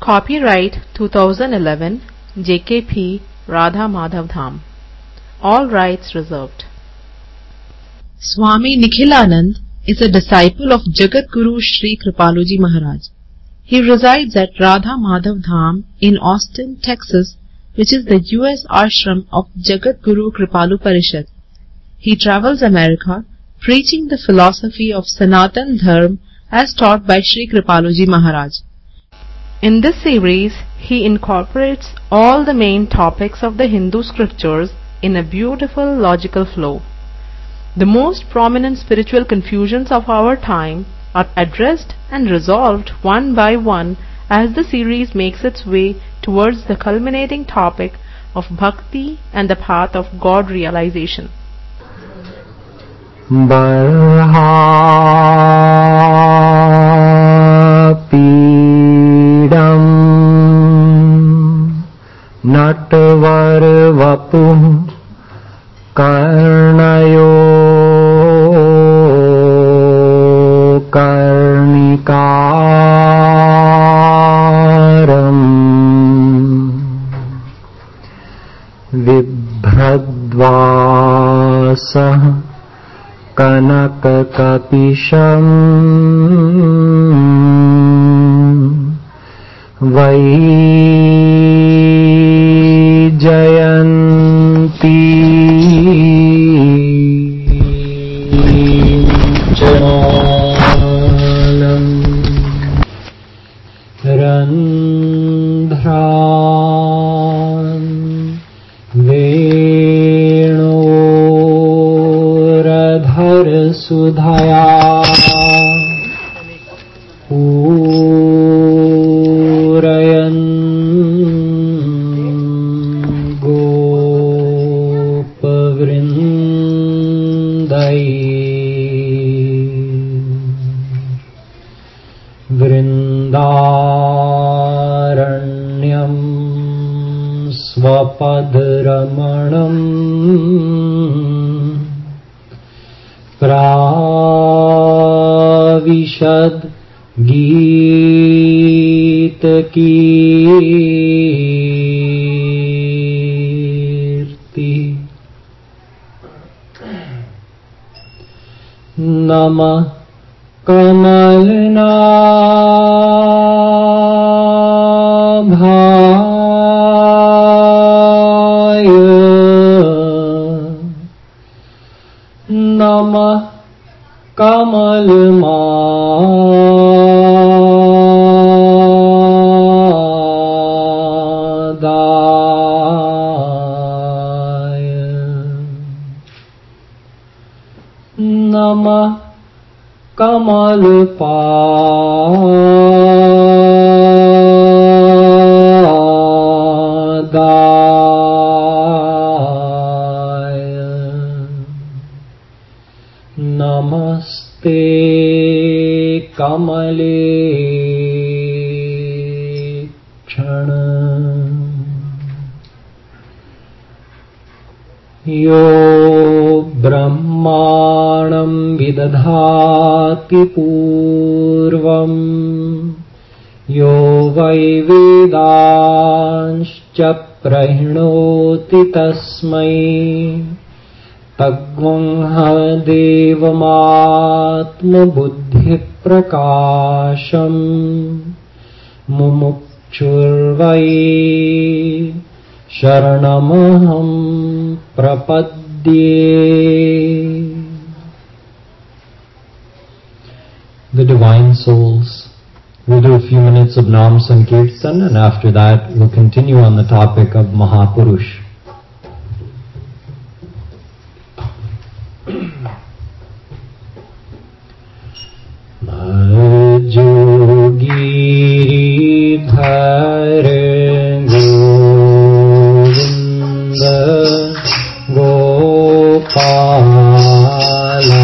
Copyright 2011 JKP Radha Madhav Dham. All rights reserved. Swami Nikhilanand is a disciple of Jagat Guru Sri Kripaluji Maharaj. He resides at Radha Madhav Dham in Austin, Texas, which is the US ashram of Jagat Guru Kripalu Parishad. He travels America preaching the philosophy of Sanatan Dharma as taught by Sri Kripaluji Maharaj. In this series, he incorporates all the main topics of the Hindu scriptures in a beautiful logical flow. The most prominent spiritual confusions of our time are addressed and resolved one by one as the series makes its way towards the culminating topic of bhakti and the path of God realization. Barhapidam Natvar Vapum Karnayo Karnikaram Vibhradvasa Kanakakapisham Vaijayanti Janam Randhran Sudhaya Purayan Gopavrindai Vrindaranyam Svapadramanam Pravishad Geeta Kirti Nama Kamalna Nama Kamal Madaya Namah Kamal Padaya Namaste Kamale Chana Yo Brahmanam Vidadhati Purvam Yo Vai Vedanscha Prahinoti Tasmai Tagvangha Devamatma Buddhi Prakasham Mumukchurvai Sharanamaham Prapadye. The Divine Souls. We'll do a few minutes of Nam Sankirtan, and after that we'll continue on the topic of Mahapurush. Giridhar Govinda Gopala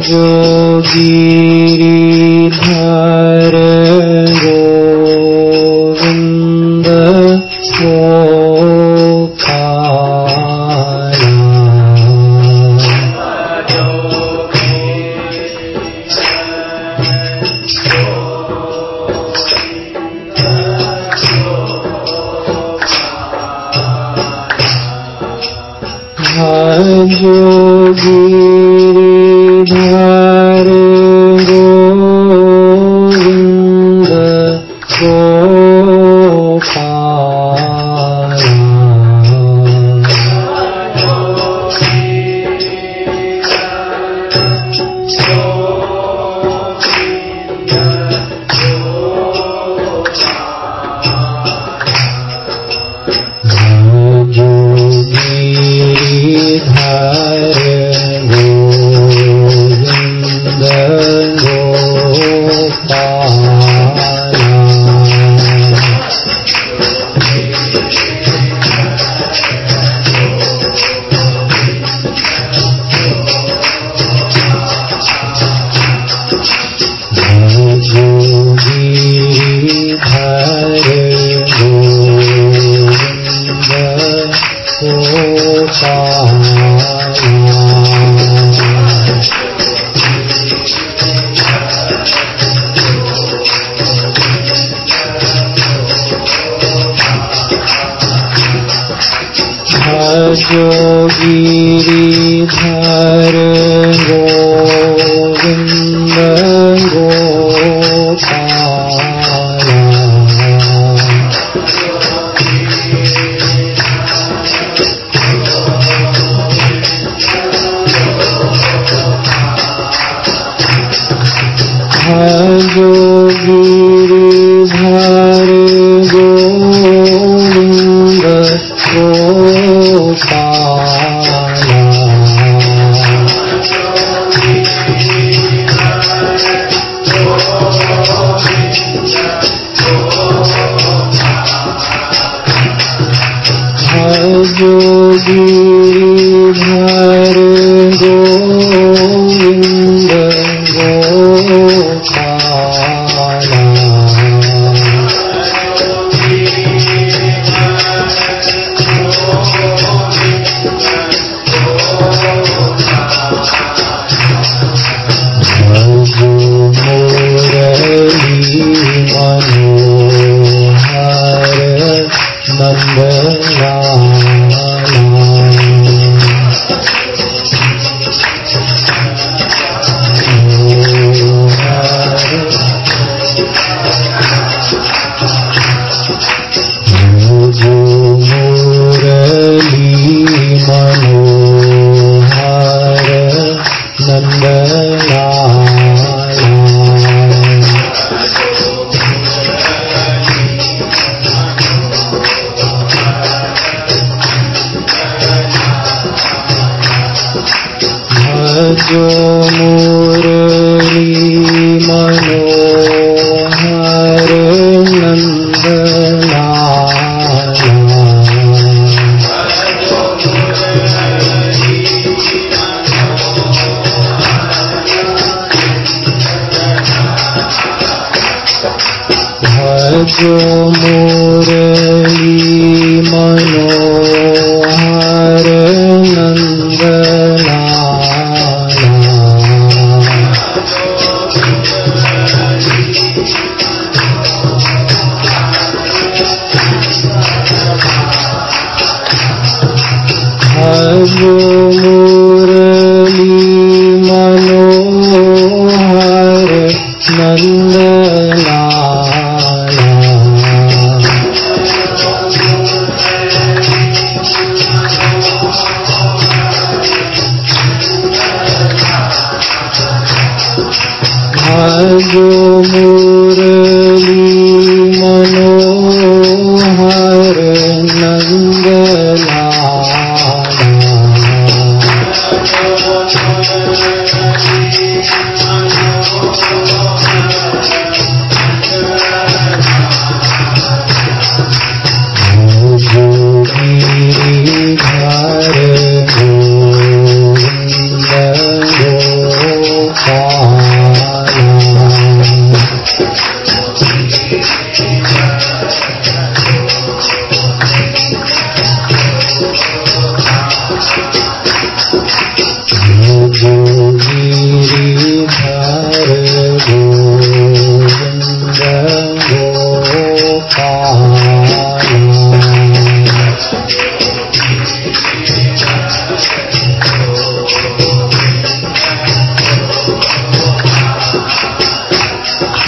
Giridhar Govind Giridhar Govind Giridhar Govind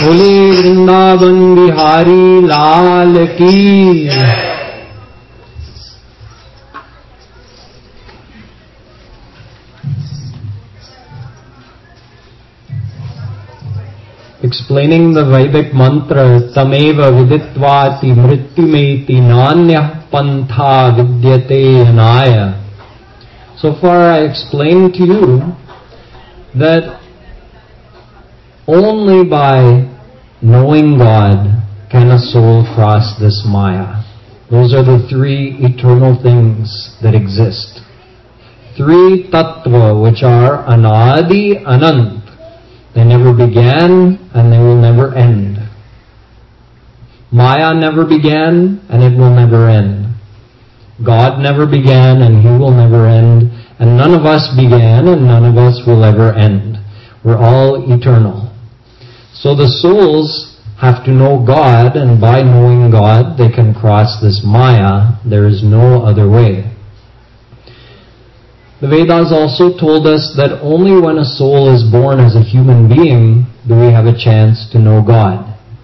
बोले वृंदावन बिहारी लाल की। Explaining the Vedic mantra, Tameva viditvati mrityumeti nanyah pantha vidyate anaya. So far I explained to you that only by knowing God can a soul cross this Maya. Those are the three eternal things that exist. Three tattva, which are anadi, anant. They never began and they will never end. Maya never began and it will never end. God never began and He will never end. And none of us began and none of us will ever end. We're all eternal. So the souls have to know God, and by knowing God they can cross this Maya. There is no other way. The Vedas also told us that only when a soul is born as a human being do we have a chance to know God.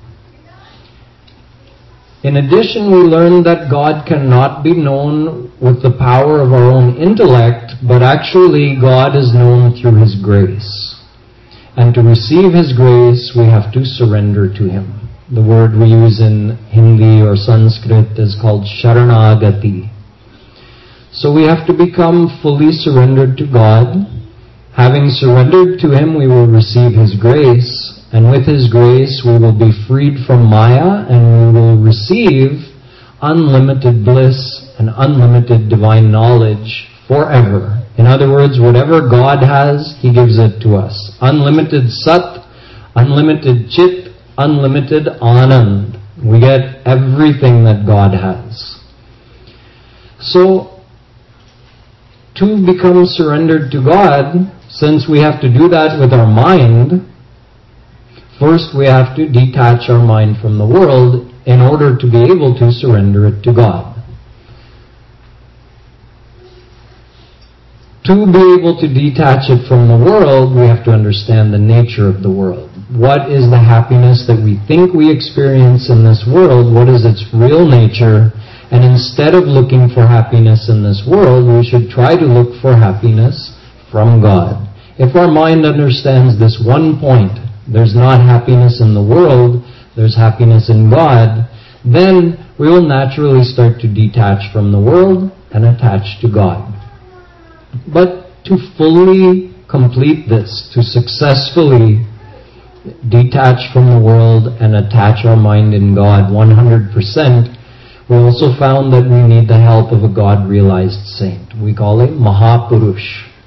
In addition, we learned that God cannot be known with the power of our own intellect, but actually God is known through His grace. And to receive His grace, we have to surrender to Him. The word we use in Hindi or Sanskrit is called Sharanagati. So we have to become fully surrendered to God. Having surrendered to Him, we will receive His grace. And with His grace, we will be freed from Maya and we will receive unlimited bliss and unlimited divine knowledge forever. In other words, whatever God has, He gives it to us. Unlimited Sat, unlimited Chit, unlimited Anand. We get everything that God has. So, to become surrendered to God, since we have to do that with our mind, first we have to detach our mind from the world in order to be able to surrender it to God. To be able to detach it from the world, we have to understand the nature of the world. What is the happiness that we think we experience in this world? What is its real nature? And instead of looking for happiness in this world, we should try to look for happiness from God. If our mind understands this one point, there's not happiness in the world, there's happiness in God, then we will naturally start to detach from the world and attach to God. But to fully complete this, to successfully detach from the world and attach our mind in God 100%, we also found that we need the help of a God-realized saint. We call him Mahapurush.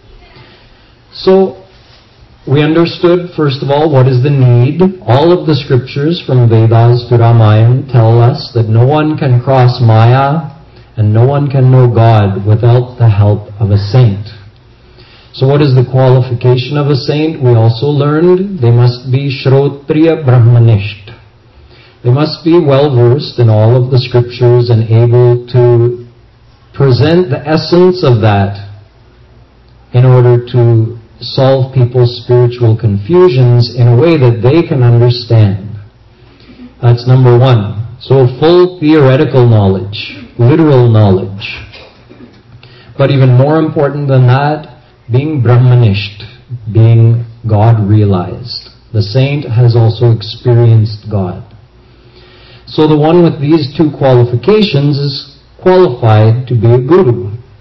So, we understood, first of all, what is the need. All of the scriptures from Vedas to Ramayana tell us that no one can cross Maya and no one can know God without the help of a saint. So what is the qualification of a saint? We also learned they must be Shrotriya Brahmanisht. They must be well-versed in all of the scriptures and able to present the essence of that in order to solve people's spiritual confusions in a way that they can understand. That's number one. So full theoretical knowledge, literal knowledge. But even more important than that, being Brahmanisht, being God-realized. The saint has also experienced God. So the one with these two qualifications is qualified to be a guru.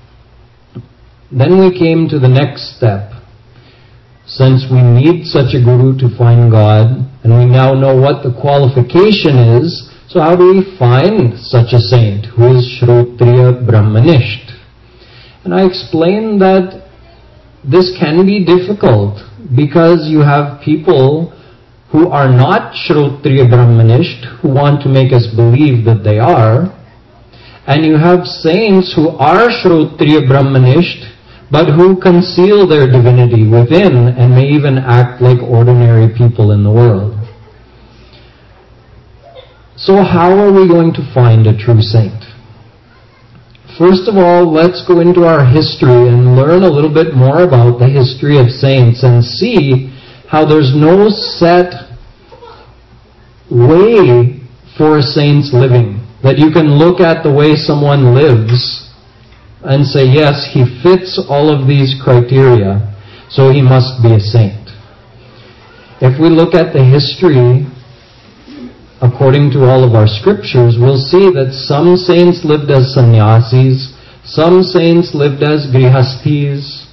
Then we came to the next step. Since we need such a guru to find God, and we now know what the qualification is, so how do we find such a saint who is Shrotriya Brahmanisht? And I explained that this can be difficult because you have people who are not Shrotriya Brahmanisht, who want to make us believe that they are, and you have saints who are Shrotriya Brahmanisht, but who conceal their divinity within and may even act like ordinary people in the world. So how are we going to find a true saint? First of all, let's go into our history and learn a little bit more about the history of saints and see how there's no set way for a saint's living. That you can look at the way someone lives and say, yes, he fits all of these criteria, so he must be a saint. If we look at the history, according to all of our scriptures, we'll see that some saints lived as sannyasis, some saints lived as grihasthis,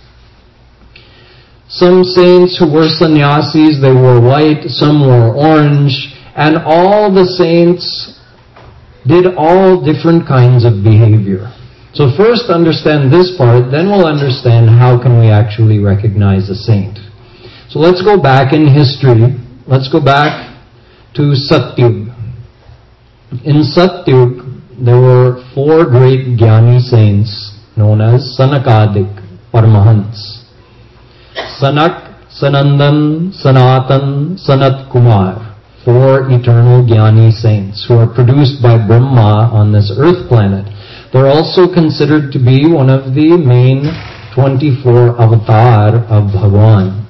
some saints who were sannyasis, they wore white, some wore orange, and all the saints did all different kinds of behavior. So first understand this part, then we'll understand how can we actually recognize a saint. So let's go back in history. Let's go back to Satyug. In Satyug, there were 4 great Jnani saints known as Sanakadik Paramahans. Sanak, Sanandan, Sanatan, Sanat Kumar. 4 eternal Jnani saints who are produced by Brahma on this earth planet. They're also considered to be one of the main 24 avatar of Bhagavan.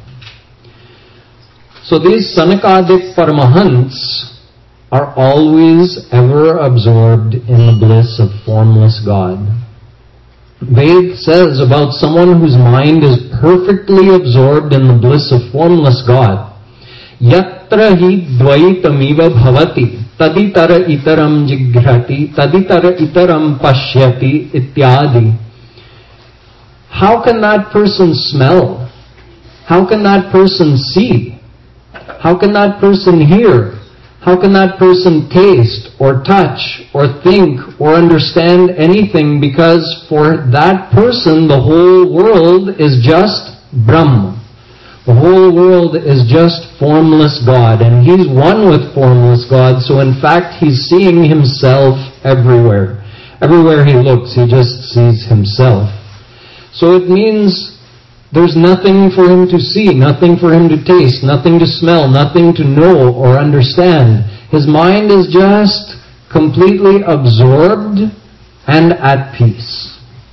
So these Sanakadik Paramahants are always ever absorbed in the bliss of formless God. Ved says about someone whose mind is perfectly absorbed in the bliss of formless God, Yatra hi dvaitamiva bhavati, taditara itaram jigrati, taditara itaram pashyati, ityadi. How can that person smell? How can that person see? How can that person hear? How can that person taste or touch or think or understand anything? Because for that person, the whole world is just Brahma. The whole world is just formless God, and he's one with formless God, so in fact he's seeing himself everywhere. Everywhere he looks, he just sees himself. So it means there's nothing for him to see, nothing for him to taste, nothing to smell, nothing to know or understand. His mind is just completely absorbed and at peace.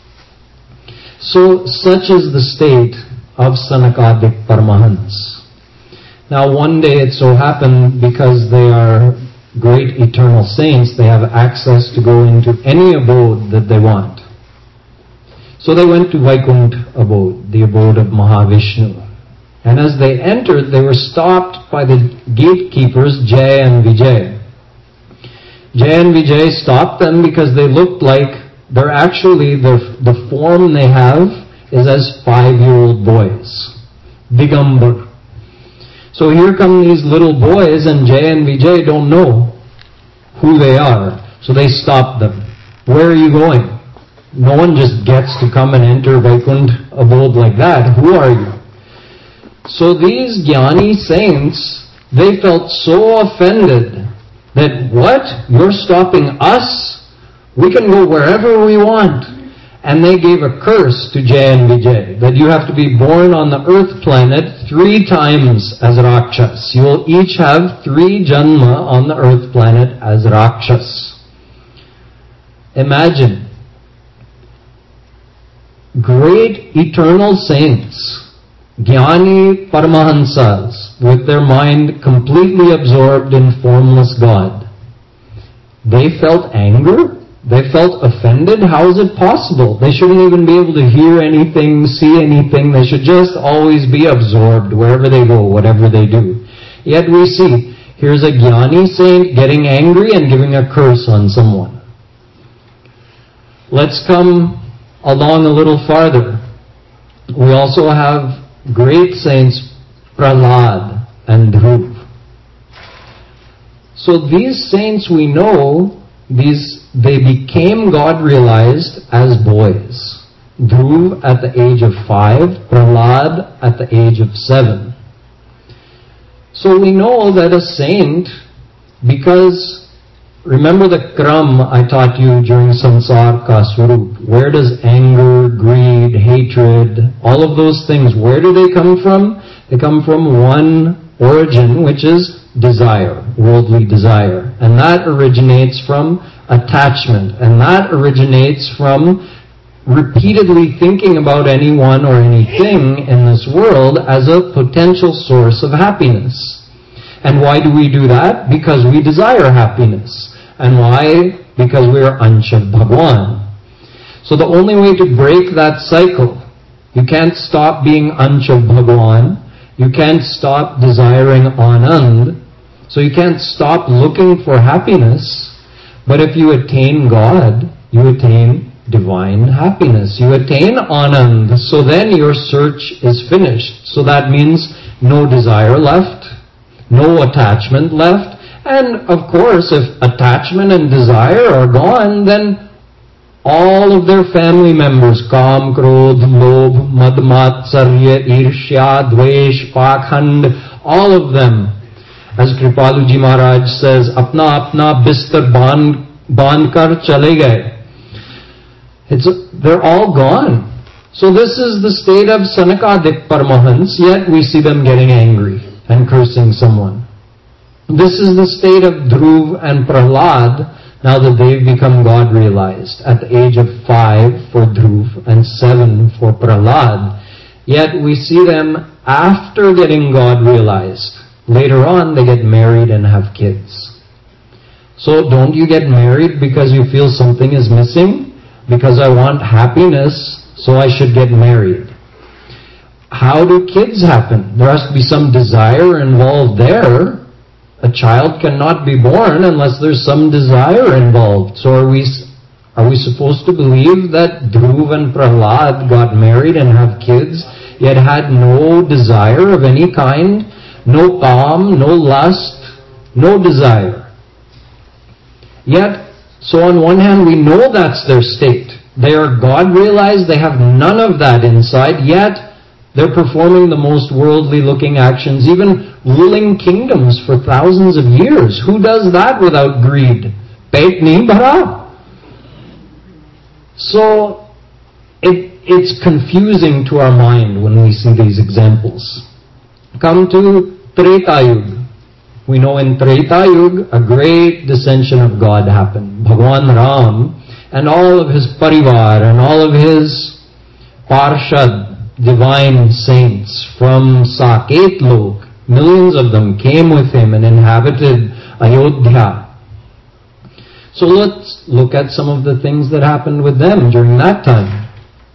So such is the state of Sanakadik Paramahans. Now one day it so happened, because they are great eternal saints, they have access to go into any abode that they want. So they went to Vaikuntha abode, the abode of Mahavishnu. And as they entered, they were stopped by the gatekeepers, Jay and Vijay. Jay and Vijay stopped them because they looked like they're actually, the form they have is as 5-year-old boys. Digambar. So here come these little boys, and Jay and Vijay don't know who they are. So they stop them. Where are you going? No one just gets to come and enter Vaikuntha abode like that. Who are you? So these Jnani saints, they felt so offended that, what? You're stopping us? We can go wherever we want. And they gave a curse to Jay and Vijay, that you have to be born on the earth planet 3 times as Rakshas. You will each have 3 Janma on the earth planet as Rakshas. Imagine, great eternal saints, Jnani Paramahansas, with their mind completely absorbed in formless God. They felt anger? They felt offended? How is it possible? They shouldn't even be able to hear anything, see anything. They should just always be absorbed wherever they go, whatever they do. Yet we see, here's a Jnani saint getting angry and giving a curse on someone. Let's come along a little farther. We also have great saints, Prahlad and Dhruv. So these saints we know, they became God-realized as boys. Dhruv at the age of 5, Prahlad at the age of 7. So we know that a saint, because remember the Kram I taught you during Sansar Ka Swarup. Where does anger, greed, hatred, all of those things, where do they come from? They come from one origin, which is desire, worldly desire. And that originates from attachment. And that originates from repeatedly thinking about anyone or anything in this world as a potential source of happiness. And why do we do that? Because we desire happiness. And why? Because we are Ansh of Bhagwan. So the only way to break that cycle, you can't stop being Ansh of Bhagwan, you can't stop desiring Anand, so you can't stop looking for happiness, but if you attain God, you attain divine happiness. You attain Anand, so then your search is finished. So that means no desire left, no attachment left, and of course if attachment and desire are gone, then all of their family members, Kam, Krodh, Lobh, Mad, Matsarya, Irshya, Dvesh, Pakhand, all of them, as Kripaluji Maharaj says, apna apna bistar band kar chale gaye. They're all gone. So this is the state of Sanakadik Paramahansa, yet we see them getting angry and cursing someone. This is the state of Dhruv and Prahlad, now that they've become God realized, at the age of 5 for Dhruv and 7 for Prahlad. Yet we see them after getting God realized. Later on they get married and have kids. So don't you get married because you feel something is missing? Because I want happiness, so I should get married. How do kids happen? There has to be some desire involved there. A child cannot be born unless there's some desire involved. So are we supposed to believe that Dhruv and Prahlad got married and have kids, yet had no desire of any kind, no calm, no lust, no desire? Yet, so on one hand we know that's their state. They are God realized, they have none of that inside, yet they're performing the most worldly looking actions, even ruling kingdoms for thousands of years. Who does that without greed? Pet nahi bhara. So it's confusing to our mind when we see these examples. Come to Treta Yuga. We know in Treta Yuga a great dissension of God happened. Bhagwan Ram and all of his parivar and all of his parshad, divine saints from Saket Lok, millions of them came with him and inhabited Ayodhya. So let's look at some of the things that happened with them during that time.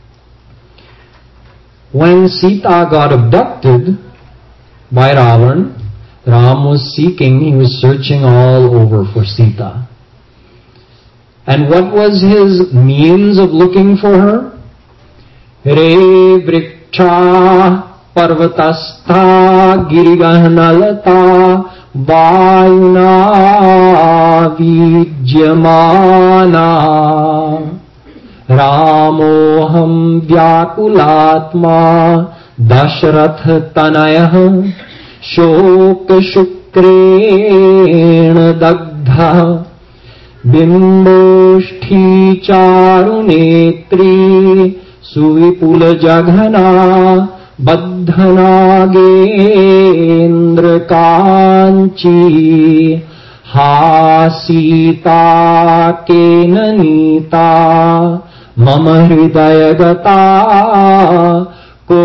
When Sita got abducted by Ravan, Ram was seeking, he was searching all over for Sita. And what was his means of looking for her? Re vriksha parvatastha girigahnalata vayuna vijyamana ramoham vyakulatma dashrath tanayah shok shukrena dagdha bimboshthi charunetri सुविपुल जघना बद्धनागेन्द्र Kanchi हासीता केन नीता मम हृदय गता को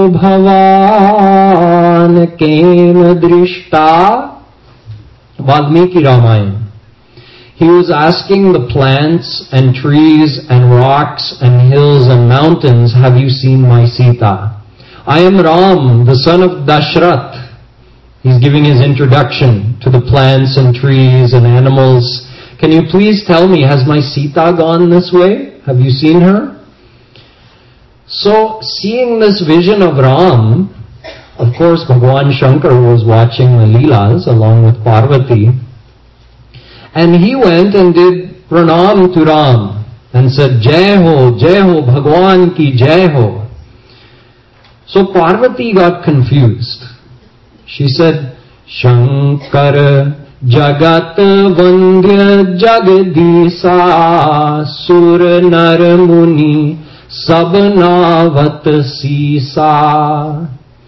भवान केन दृष्टा. Valmiki Ramayana. He was asking the plants and trees and rocks and hills and mountains, have you seen my Sita? I am Ram, the son of Dashrath. He's giving his introduction to the plants and trees and animals. Can you please tell me, has my Sita gone this way? Have you seen her? So, seeing this vision of Ram, of course Bhagwan Shankar was watching the Leelas along with Parvati. And he went and did pranam to Ram and said, Jai Ho, Bhagwan ki Jai Ho. So Parvati got confused. She said, Shankar Jagat Vandya Jagadisa Sur Nar Muni Sabnavat Sisa.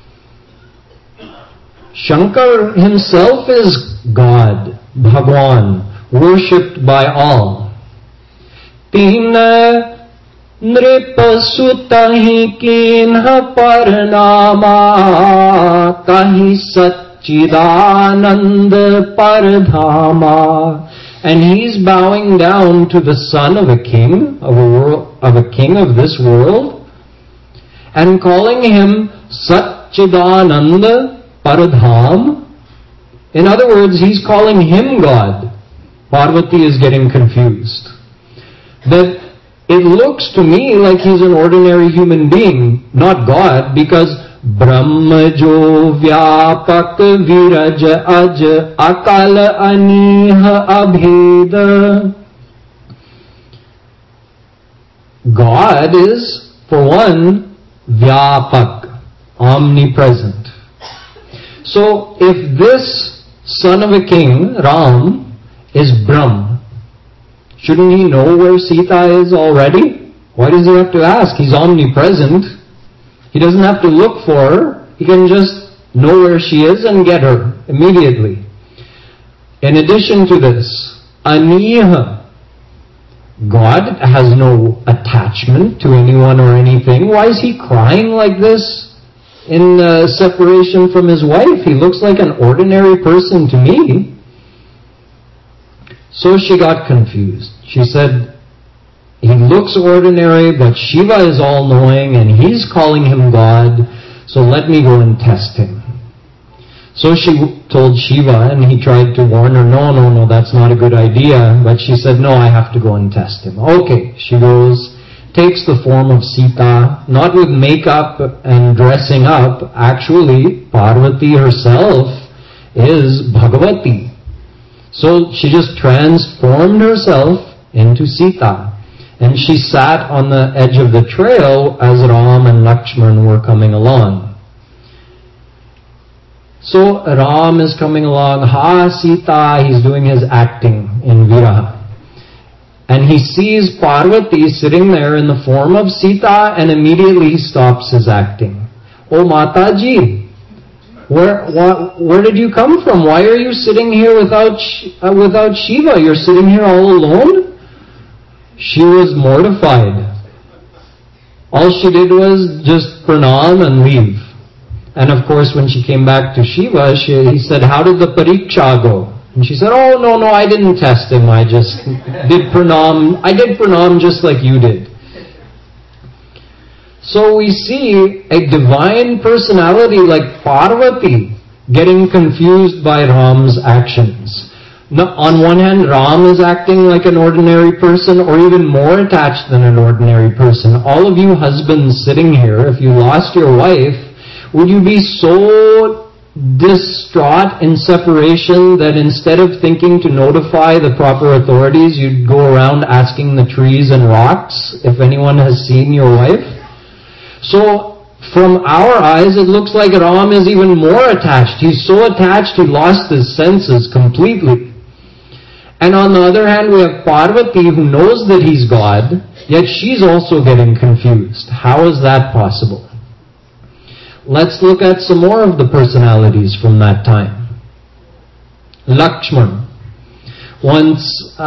Shankar himself is God, Bhagwan, worshipped by all. Tina Nripasutahi kinha parnama kahi Satchidananda Paradhama. And he's bowing down to the son of a king of a king of this world and calling him Satchidananda Paradham. In other words, he's calling him God. Parvati is getting confused. That it looks to me like he's an ordinary human being, not God, because Brahmajo Vyapak Viraj Aj Akal Aniha Abheda. God is, for one, Vyapak, omnipresent. So if this son of a king, Ram, is Brahm, shouldn't he know where Sita is already? Why does he have to ask? He's omnipresent. He doesn't have to look for her. He can just know where she is and get her immediately. In addition to this, Aniha, God has no attachment to anyone or anything. Why is he crying like this in separation from his wife? He looks like an ordinary person to me. So she got confused. She said, he looks ordinary, but Shiva is all-knowing and he's calling him God, so let me go and test him. So she told Shiva, and he tried to warn her, no, that's not a good idea. But she said, no, I have to go and test him. Okay, she goes, takes the form of Sita, not with makeup and dressing up. Actually, Parvati herself is Bhagavati. So she just transformed herself into Sita. And she sat on the edge of the trail as Ram and Lakshman were coming along. So Ram is coming along, Ha Sita, he's doing his acting in Viraha. And he sees Parvati sitting there in the form of Sita, and immediately he stops his acting. Oh Mataji, where did you come from? Why are you sitting here without Shiva? You're sitting here all alone? She was mortified. All she did was just pranam and leave. And of course, when she came back to Shiva, he said, how did the pariksha go? And she said, oh, no, I didn't test him. I just did pranam. I did pranam just like you did. So we see a divine personality like Parvati getting confused by Ram's actions. Now, on one hand, Ram is acting like an ordinary person, or even more attached than an ordinary person. All of you husbands sitting here, if you lost your wife, would you be so distraught in separation that instead of thinking to notify the proper authorities, you'd go around asking the trees and rocks if anyone has seen your wife? So, from our eyes, it looks like Ram is even more attached. He's so attached, he lost his senses completely. And on the other hand, we have Parvati who knows that he's God, yet she's also getting confused. How is that possible? Let's look at some more of the personalities from that time. Lakshman. Once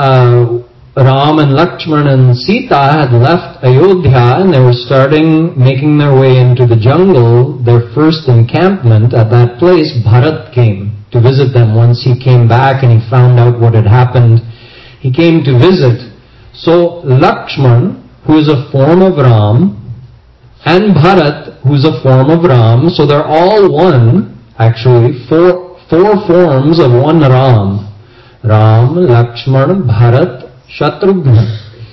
Ram and Lakshman and Sita had left Ayodhya and they were making their way into the jungle, their first encampment, at that place, Bharat came to visit them. Once he came back and he found out what had happened, he came to visit. So Lakshman, who is a form of Ram, and Bharat, who is a form of Ram, so they're all one, actually, four forms of one Ram. Ram, Lakshman, Bharat, Shatrughna.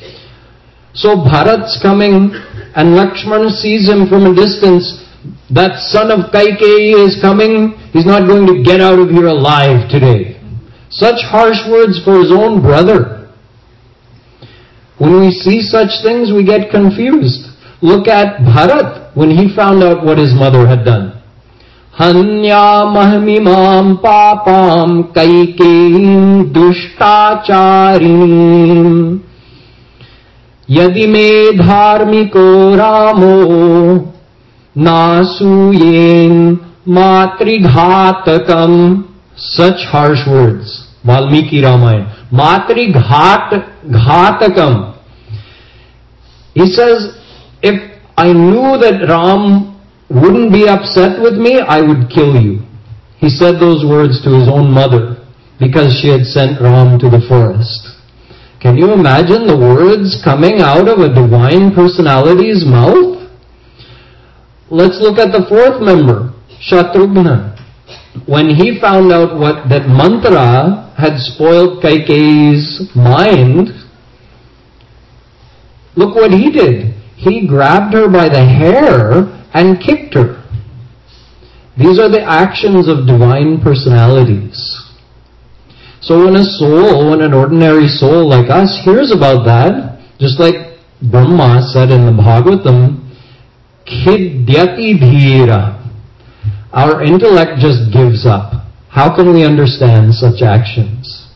So Bharat's coming and Lakshman sees him from a distance. That son of Kaikeyi is coming. He's not going to get out of here alive today. Such harsh words for his own brother. When we see such things, we get confused. Look at Bharat when he found out what his mother had done. Hanya mahmimam papam Kaikeyin dushtacharim yadi me dharmiko ramo Nasuyen matrighatakam. Such harsh words. Valmiki Ramayana. Matrighatakam. He says, if I knew that Ram wouldn't be upset with me, I would kill you. He said those words to his own mother because she had sent Ram to the forest. Can you imagine the words coming out of a divine personality's mouth? Let's look at the fourth member, Shatrughna. When he found out that Mantra had spoiled Kaikeyi's mind, look what he did. He grabbed her by the hair and kicked her. These are the actions of divine personalities. So when an ordinary soul like us hears about that, just like Brahma said in the Bhagavatam, Khidyati dhira. Our intellect just gives up. How can we understand such actions?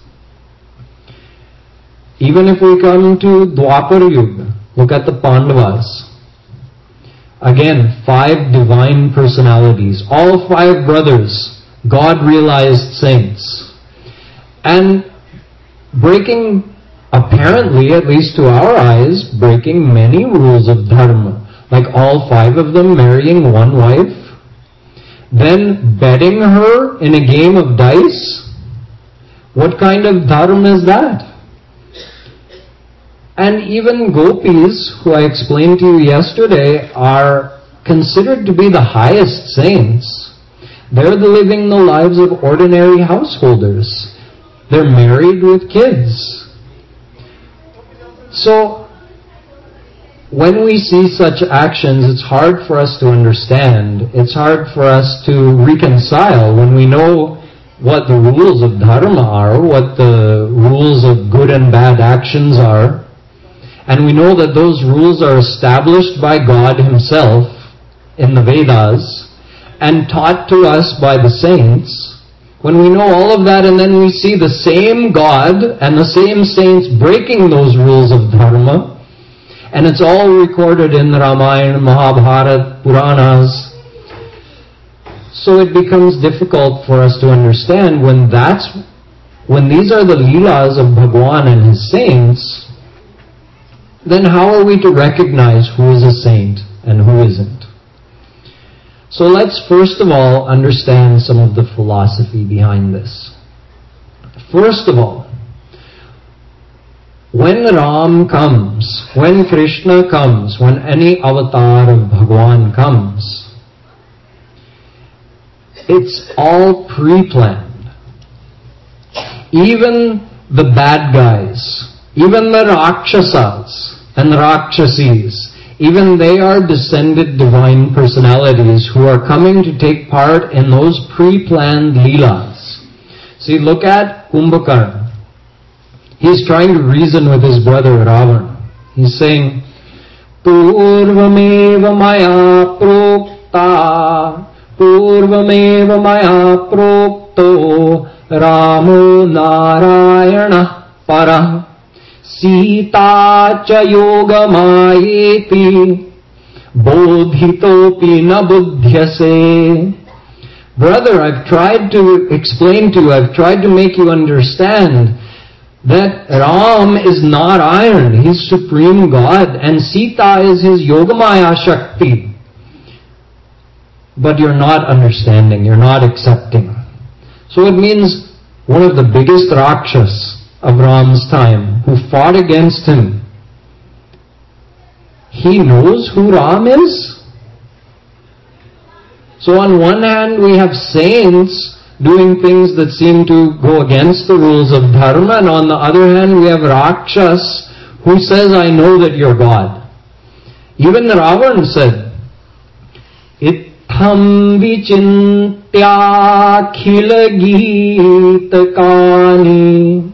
Even if we come to Dwapar Yuga, look at the Pandavas. Again, 5 divine personalities, all 5 brothers, God-realized saints. And breaking, apparently, at least to our eyes, breaking many rules of dharma. Like all 5 of them marrying one wife. Then betting her in a game of dice. What kind of dharma is that? And even gopis, who I explained to you yesterday, are considered to be the highest saints. They're living the lives of ordinary householders. They're married with kids. So, when we see such actions, it's hard for us to understand. It's hard for us to reconcile when we know what the rules of dharma are, what the rules of good and bad actions are. And we know that those rules are established by God Himself in the Vedas and taught to us by the saints. When we know all of that and then we see the same God and the same saints breaking those rules of dharma, and it's all recorded in the Ramayana, Mahabharata, Puranas, so it becomes difficult for us to understand when these are the leelas of Bhagwan and His saints. Then how are we to recognize who is a saint and who isn't? So let's first of all understand some of the philosophy behind this. First of all, when Ram comes, when Krishna comes, when any avatar of Bhagwan comes, it's all pre-planned. Even the bad guys, even the Rakshasas and Rakshasis, even they are descended divine personalities who are coming to take part in those pre-planned leelas. See, look at Kumbhakarna. He's trying to reason with his brother Ravana. He's saying, Purvameva maya prokto Ramo Narayana Parah Sita cha yoga mayeti bodhitopi na buddhyase. Brother, I've tried to explain to you, I've tried to make you understand that Ram is not iron, He's Supreme God, and Sita is His Yogamaya Shakti. But you're not understanding, you're not accepting. So it means one of the biggest Rakshas of Ram's time, who fought against him, he knows who Ram is? So on one hand we have saints doing things that seem to go against the rules of dharma, and on the other hand we have Rakshas who says, I know that you're God. Even Ravana said, Itham vichintya khila geeta kani.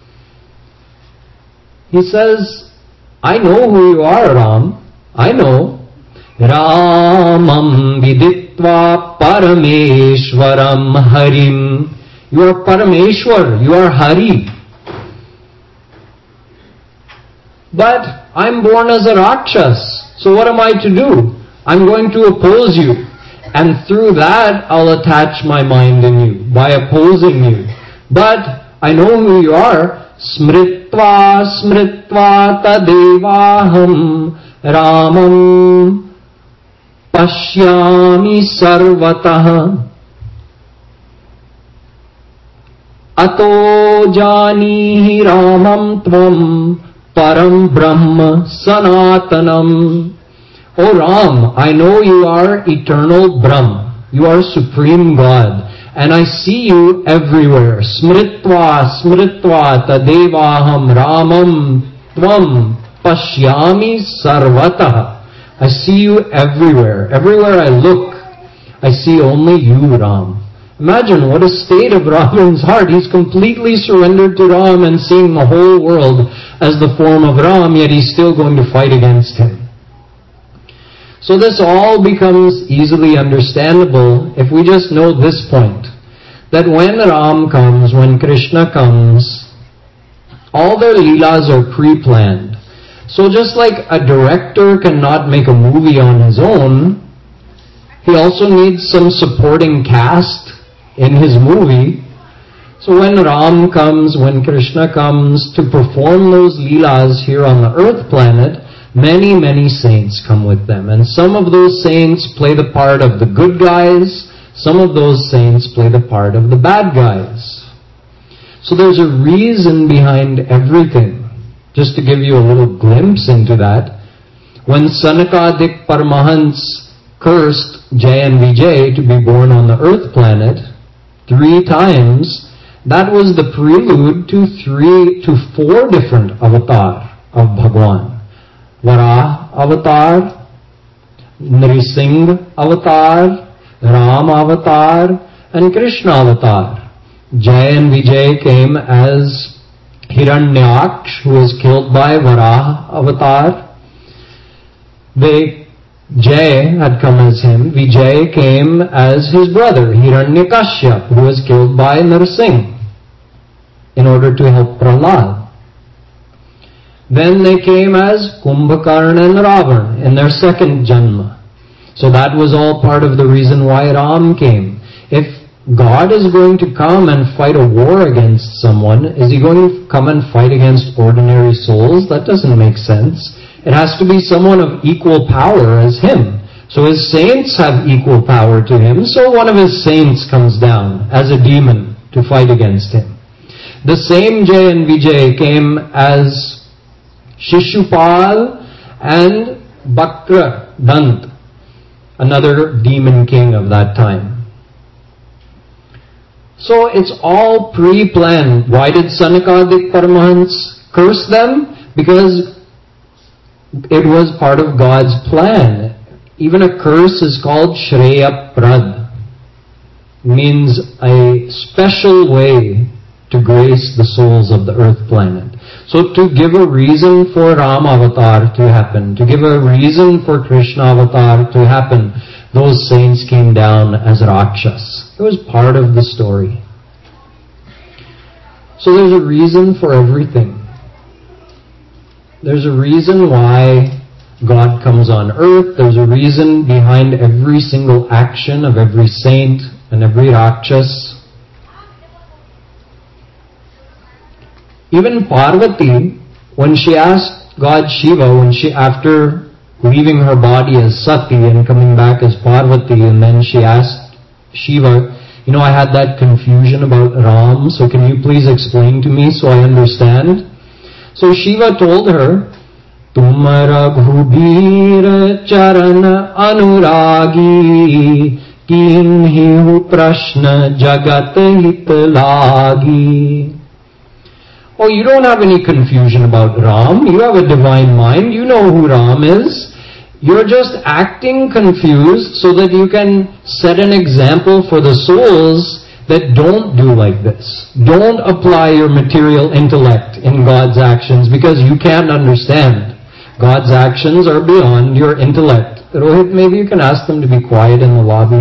He says, I know who you are, Ram. I know. Ramam viditva parameshwaram harim. You are Parameshwar. You are Hari. But I'm born as a Rakshas. So what am I to do? I'm going to oppose you. And through that, I'll attach my mind in you by opposing you. But I know who you are. Smritva smritva tadevaham ramam pashyami sarvatah. Ato janihi Ramam Tvam Param Brahma Sanatanam. O Ram, I know you are eternal Brahm. You are Supreme God. And I see you everywhere. Smritva, smritva, tadevaham Ramam Tvam pashyami sarvataha. I see you everywhere. Everywhere I look, I see only you, Ram. Imagine what a state of Ravan's heart. He's completely surrendered to Ram and seeing the whole world as the form of Ram, yet he's still going to fight against him. So this all becomes easily understandable if we just know this point, that when Ram comes, when Krishna comes, all their leelas are pre-planned. So just like a director cannot make a movie on his own, he also needs some supporting cast in his movie. So when Ram comes, when Krishna comes to perform those leelas here on the earth planet, many, many saints come with them. And some of those saints play the part of the good guys. Some of those saints play the part of the bad guys. So there's a reason behind everything. Just to give you a little glimpse into that, when Sanakadik Paramahans cursed Jay and Vijay to be born on the earth planet 3 times, that was the prelude to 4 different avatar of Bhagwan. Varaha avatar, Nrisingh avatar, Ram avatar, and Krishna avatar. Jay and Vijay came as Hiranyaksh, who was killed by Varaha avatar. Jay had come as him. Vijay came as his brother, Hiranyakashyap, who was killed by Nrsimha in order to help Prahlad. Then they came as Kumbhakarna and Ravan in their second janma. So that was all part of the reason why Ram came. If God is going to come and fight a war against someone, is he going to come and fight against ordinary souls? That doesn't make sense. It has to be someone of equal power as him. So his saints have equal power to him, so one of his saints comes down as a demon to fight against him. The same Jay and Vijay came as Shishupal and Bakra Dant, another demon king of that time. So it's all pre-planned. Why did Sanakadik Paramahans curse them? Because it was part of God's plan. Even a curse is called Shreya Prad. Means a special way to grace the souls of the earth planet. So to give a reason for Ram Avatar to happen, to give a reason for Krishna Avatar to happen, those saints came down as Rakshas. It was part of the story. So there's a reason for everything. There's a reason why God comes on earth. There's a reason behind every single action of every saint and every Rakshas. Even Parvati, when she asked God Shiva, after leaving her body as Sati and coming back as Parvati, and then she asked Shiva, I had that confusion about Ram, so can you please explain to me so I understand? So Shiva told her, Tum Raghubir Charan Anuragi Kinhi Prashna Jagat Hit Lagi. Oh, you don't have any confusion about Ram. You have a divine mind. You know who Ram is. You're just acting confused so that you can set an example for the souls that don't do like this. Don't apply your material intellect in God's actions because you can't understand. God's actions are beyond your intellect. Rohit, maybe you can ask them to be quiet in the lobby.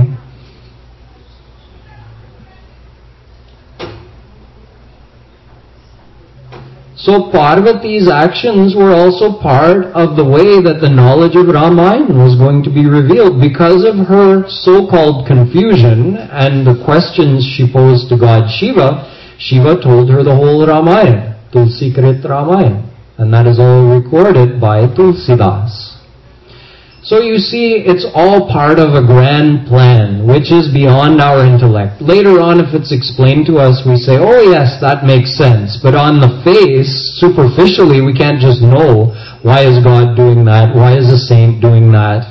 So Parvati's actions were also part of the way that the knowledge of Ramayana was going to be revealed. Because of her so-called confusion and the questions she posed to God Shiva, Shiva told her the whole Ramayana, Tulsikrit Ramayana. And that is all recorded by Tulsidas. So you see, it's all part of a grand plan, which is beyond our intellect. Later on, if it's explained to us, we say, oh yes, that makes sense. But on the face, superficially, we can't just know, why is God doing that? Why is a saint doing that?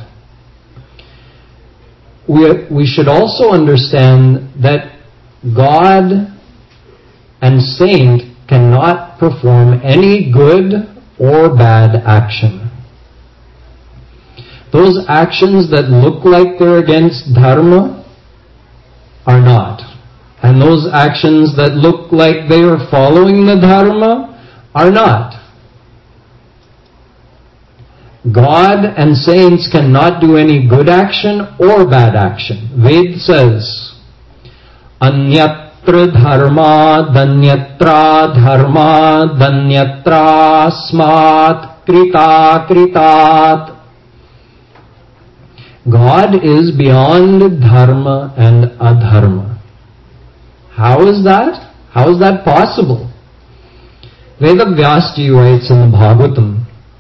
We should also understand that God and saint cannot perform any good or bad action. Those actions that look like they're against dharma are not. And those actions that look like they are following the dharma are not. God and saints cannot do any good action or bad action. Ved says, Anyatra dharma danyatra dharma danyatra smat krita kritat. God is beyond dharma and adharma. How is that? How is that possible? Vedavyasji writes in the Bhagavatam,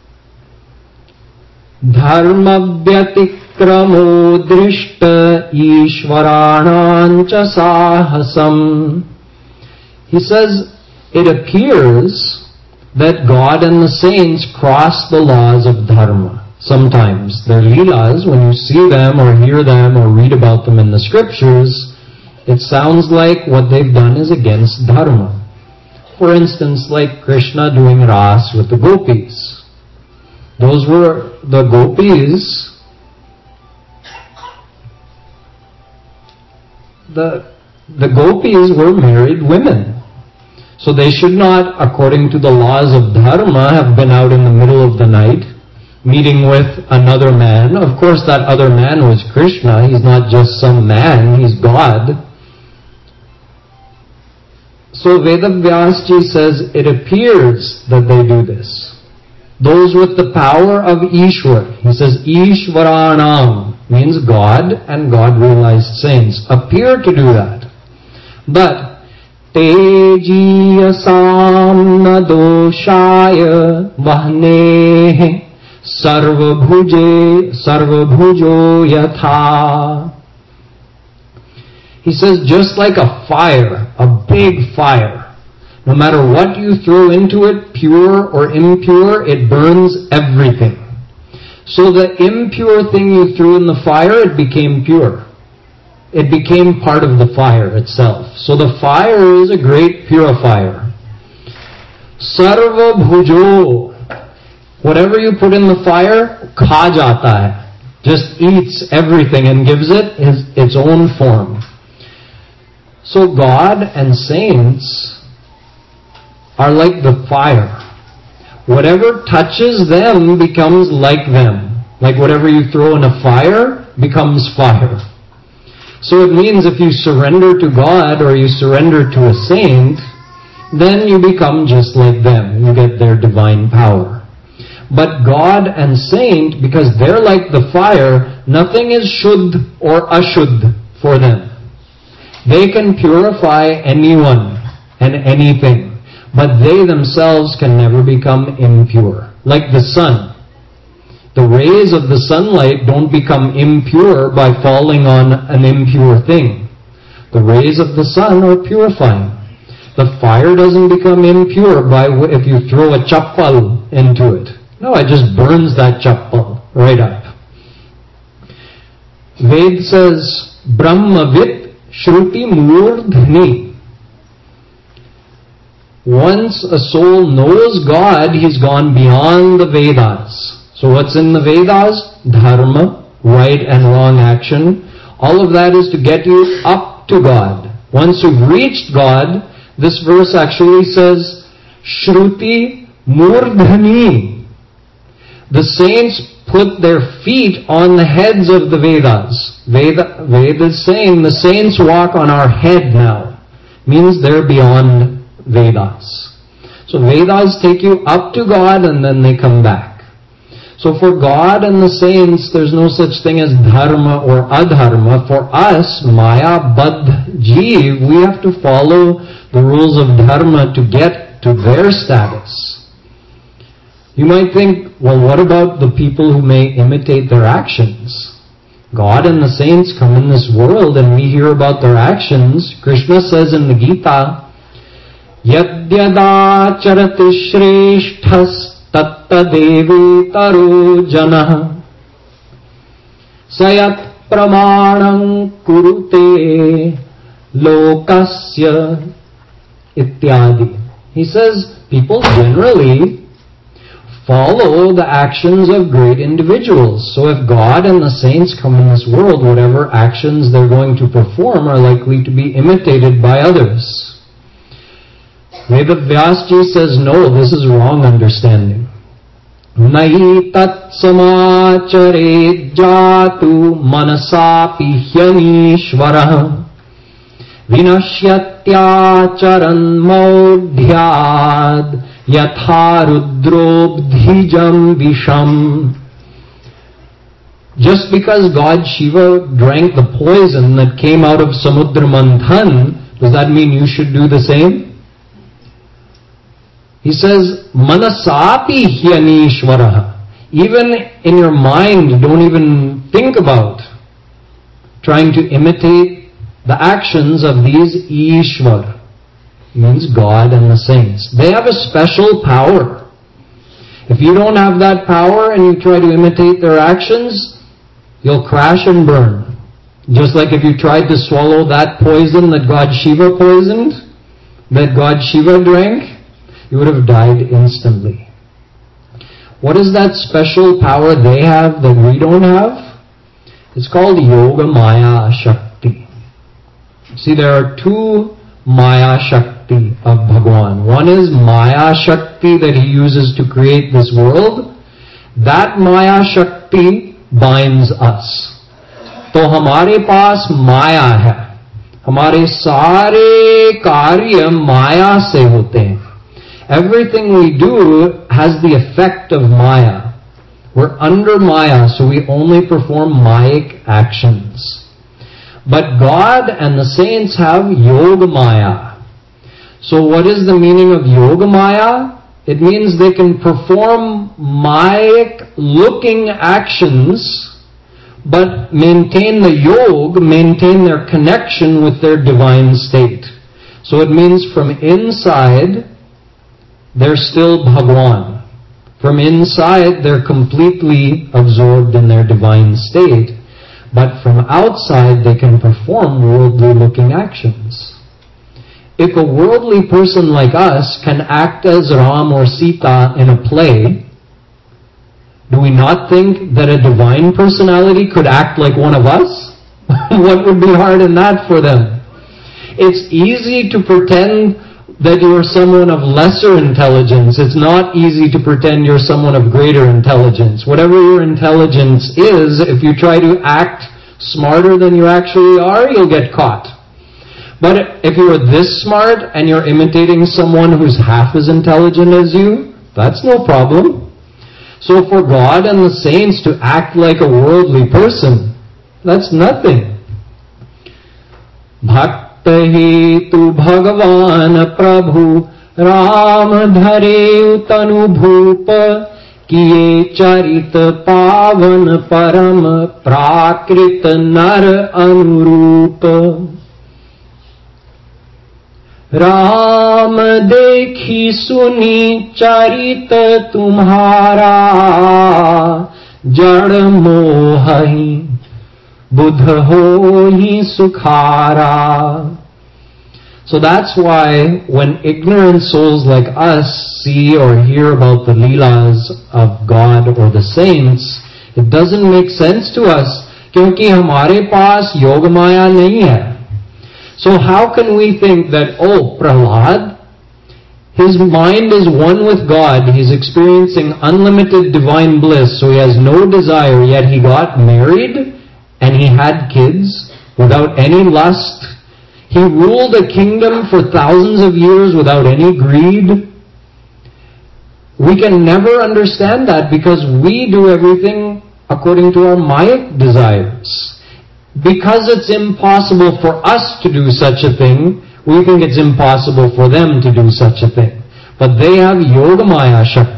Dharma vyatikramo drishta ishvaranancha sahasam. He says, it appears that God and the saints cross the laws of dharma. Sometimes their leelas, when you see them or hear them or read about them in the scriptures, it sounds like what they've done is against dharma. For instance, like Krishna doing ras with the gopis. Those were the gopis. The gopis were married women. So they should not, according to the laws of dharma, have been out in the middle of the night meeting with another man. Of course, that other man was Krishna. He's not just some man, he's God. So Vedavyasji says, it appears that they do this. Those with the power of Ishwar, he says, Ishvaranam, means God and God-realized saints, appear to do that. But, Tejiyasam nadoshaya vahne sarvabhujo yatha. He says, just like a fire, a big fire, no matter what you throw into it, pure or impure, it burns everything. So the impure thing you threw in the fire, it became pure. It became part of the fire itself. So the fire is a great purifier. Sarva bhujo. Whatever you put in the fire, kha jata hai. Just eats everything and gives it its own form. So God and saints are like the fire. Whatever touches them becomes like them. Like whatever you throw in a fire becomes fire. So it means if you surrender to God or you surrender to a saint, then you become just like them. You get their divine power. But God and saint, because they're like the fire, nothing is shuddh or ashuddh for them. They can purify anyone and anything. But they themselves can never become impure. Like the sun. The rays of the sunlight don't become impure by falling on an impure thing. The rays of the sun are purifying. The fire doesn't become impure if you throw a chappal into it. No, it just burns that chappal right up. Ved says, Brahmavit Shruti Murdhni. Once a soul knows God, he's gone beyond the Vedas. So what's in the Vedas? Dharma, right and wrong action. All of that is to get you up to God. Once you've reached God, this verse actually says, Shruti Murdhani. The saints put their feet on the heads of the Vedas. Veda is saying the saints walk on our head now. Means they're beyond Vedas. So Vedas take you up to God and then they come back. So for God and the saints, there's no such thing as dharma or adharma. For us, Maya Baddh Jeev, we have to follow the rules of dharma to get to their status. You might think, well, what about the people who may imitate their actions? God and the saints come in this world and we hear about their actions. Krishna says in the Gita, Yadyadacharati shreshthas tattadevi taro janah sayat pramanam kurute lokasya ityadi. He says people generally follow the actions of great individuals. So if God and the saints come in this world, whatever actions they're going to perform are likely to be imitated by others. Vedavyasji says, no, this is wrong understanding. Nahi tat samachare jatu manasapi hyanishvarah vinashyatyacharan maudhyad yatha rudrobdhijam visham. Just because God Shiva drank the poison that came out of Samudra Manthan, does that mean you should do the same? He says, Manasapi hyanishvaraha. Even in your mind, don't even think about trying to imitate the actions of these Ishvar. Means God and the saints. They have a special power. If you don't have that power and you try to imitate their actions, you'll crash and burn. Just like if you tried to swallow that poison that God Shiva poisoned, that God Shiva drank, you would have died instantly. What is that special power they have that we don't have? It's called Yoga Maya Shakti. See, there are two Maya Shakti of Bhagwan. One is Maya Shakti that he uses to create this world. That Maya Shakti binds us. तो हमारे पास माया है. हमारे सारे कार्य माया से होते हैं. Everything we do has the effect of Maya. We're under Maya, so we only perform Mayic actions. But God and the saints have Yoga Maya. So what is the meaning of Yoga Maya? It means they can perform Mayic looking actions, but maintain the yoga, maintain their connection with their divine state. So it means from inside, they're still Bhagwan. From inside, they're completely absorbed in their divine state. But from outside, they can perform worldly-looking actions. If a worldly person like us can act as Ram or Sita in a play, do we not think that a divine personality could act like one of us? What would be hard in that for them? It's easy to pretend that you are someone of lesser intelligence. It's not easy to pretend you're someone of greater intelligence. Whatever your intelligence is, if you try to act smarter than you actually are, you'll get caught. But if you're this smart and you're imitating someone who's half as intelligent as you, that's no problem. So for God and the saints to act like a worldly person, that's nothing. Bhaktahi tu Bhagavan Prabhu Ram dhare tanu bhupa kiye charit pavan param prakrit nar anurupa. Ram देखी सुनी चरित तुम्हारा जड़ मोहि बुध होहि सुखारा. So that's why when ignorant souls like us see or hear about the leelas of God or the saints, it doesn't make sense to us क्योंकि हमारे पास योग माया नहीं है. So how can we think that, oh, Prahlad, his mind is one with God, he's experiencing unlimited divine bliss, so he has no desire, yet he got married and he had kids without any lust. He ruled a kingdom for thousands of years without any greed. We can never understand that because we do everything according to our Mayic desires. Because it's impossible for us to do such a thing, we think it's impossible for them to do such a thing. But they have Yoga Maya Shakti.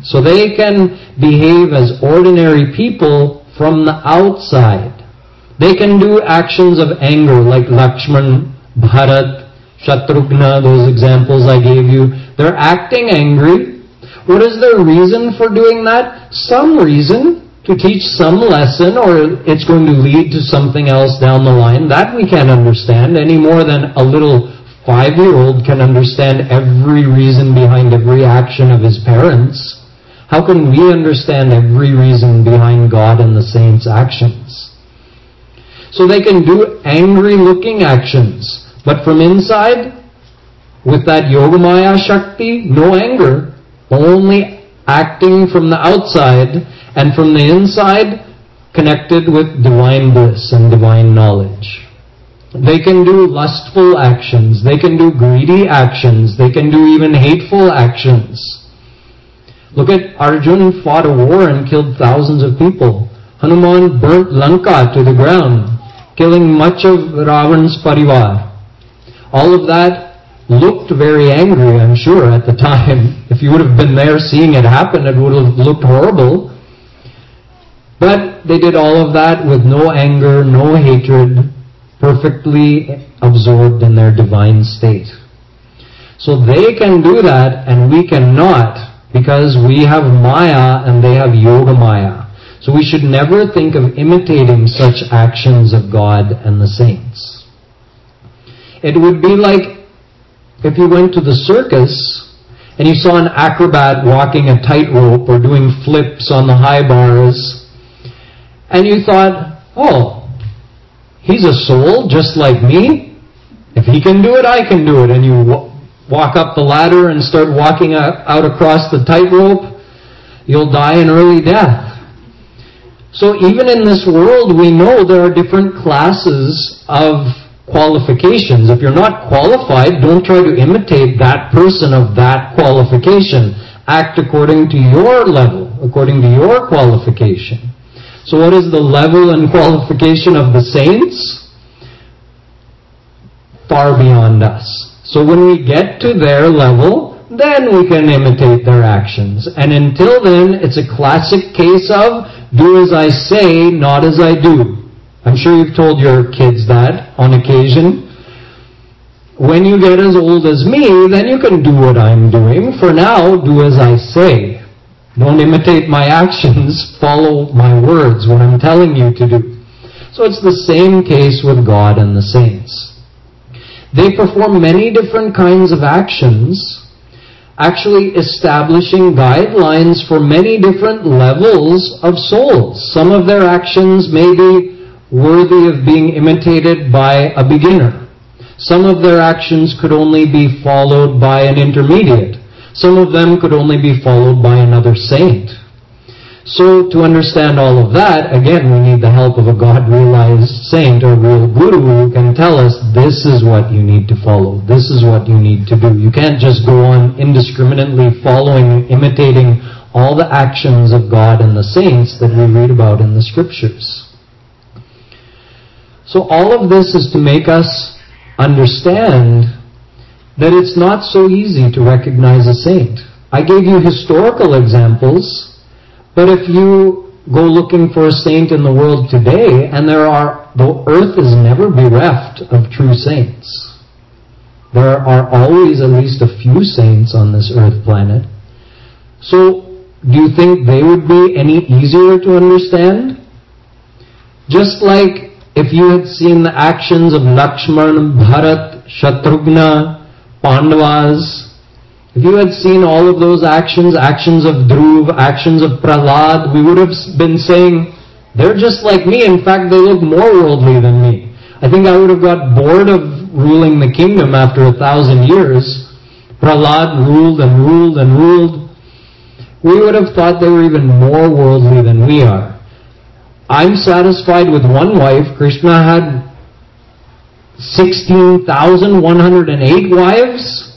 So they can behave as ordinary people from the outside. They can do actions of anger like Lakshman, Bharat, Shatrughna, those examples I gave you. They're acting angry. What is their reason for doing that? Some reason to teach some lesson, or it's going to lead to something else down the line. That we can't understand any more than a little 5-year-old can understand every reason behind every action of his parents. How can we understand every reason behind God and the saints' actions? So they can do angry-looking actions, but from inside, with that Yogamaya Shakti, no anger, only acting from the outside, and from the inside, connected with divine bliss and divine knowledge. They can do lustful actions, they can do greedy actions, they can do even hateful actions. Look at Arjun fought a war and killed thousands of people. Hanuman burnt Lanka to the ground, killing much of Ravan's parivar. All of that looked very angry, I'm sure, at the time. If you would have been there seeing it happen, it would have looked horrible. But they did all of that with no anger, no hatred, perfectly absorbed in their divine state. So they can do that and we cannot, because we have Maya and they have Yoga Maya. So we should never think of imitating such actions of God and the saints. It would be like if you went to the circus and you saw an acrobat walking a tightrope or doing flips on the high bars, and you thought, oh, he's a soul just like me. If he can do it, I can do it. And you walk up the ladder and start walking out across the tightrope, you'll die an early death. So even in this world, we know there are different classes of qualifications. If you're not qualified, don't try to imitate that person of that qualification. Act according to your level, according to your qualification. So what is the level and qualification of the saints? Far beyond us. So when we get to their level, then we can imitate their actions. And until then, it's a classic case of do as I say, not as I do. I'm sure you've told your kids that on occasion. When you get as old as me, then you can do what I'm doing. For now, do as I say. Don't imitate my actions, follow my words, what I'm telling you to do. So it's the same case with God and the saints. They perform many different kinds of actions, actually establishing guidelines for many different levels of souls. Some of their actions may be worthy of being imitated by a beginner. Some of their actions could only be followed by an intermediate. Some of them could only be followed by another saint. So to understand all of that, again, we need the help of a God-realized saint or real guru who can tell us this is what you need to follow. This is what you need to do. You can't just go on indiscriminately following, imitating all the actions of God and the saints that we read about in the scriptures. So all of this is to make us understand that it's not so easy to recognize a saint. I gave you historical examples, but if you go looking for a saint in the world today, and the earth is never bereft of true saints. There are always at least a few saints on this earth planet. So, do you think they would be any easier to understand? Just like if you had seen the actions of Lakshman, Bharat, Shatrughna, Pandavas, if you had seen all of those actions of Dhruv, actions of Prahlad, we would have been saying, they're just like me. In fact, they look more worldly than me. I think I would have got bored of ruling the kingdom after 1,000 years. Prahlad ruled and ruled and ruled. We would have thought they were even more worldly than we are. I'm satisfied with one wife. Krishna had 16,108 wives.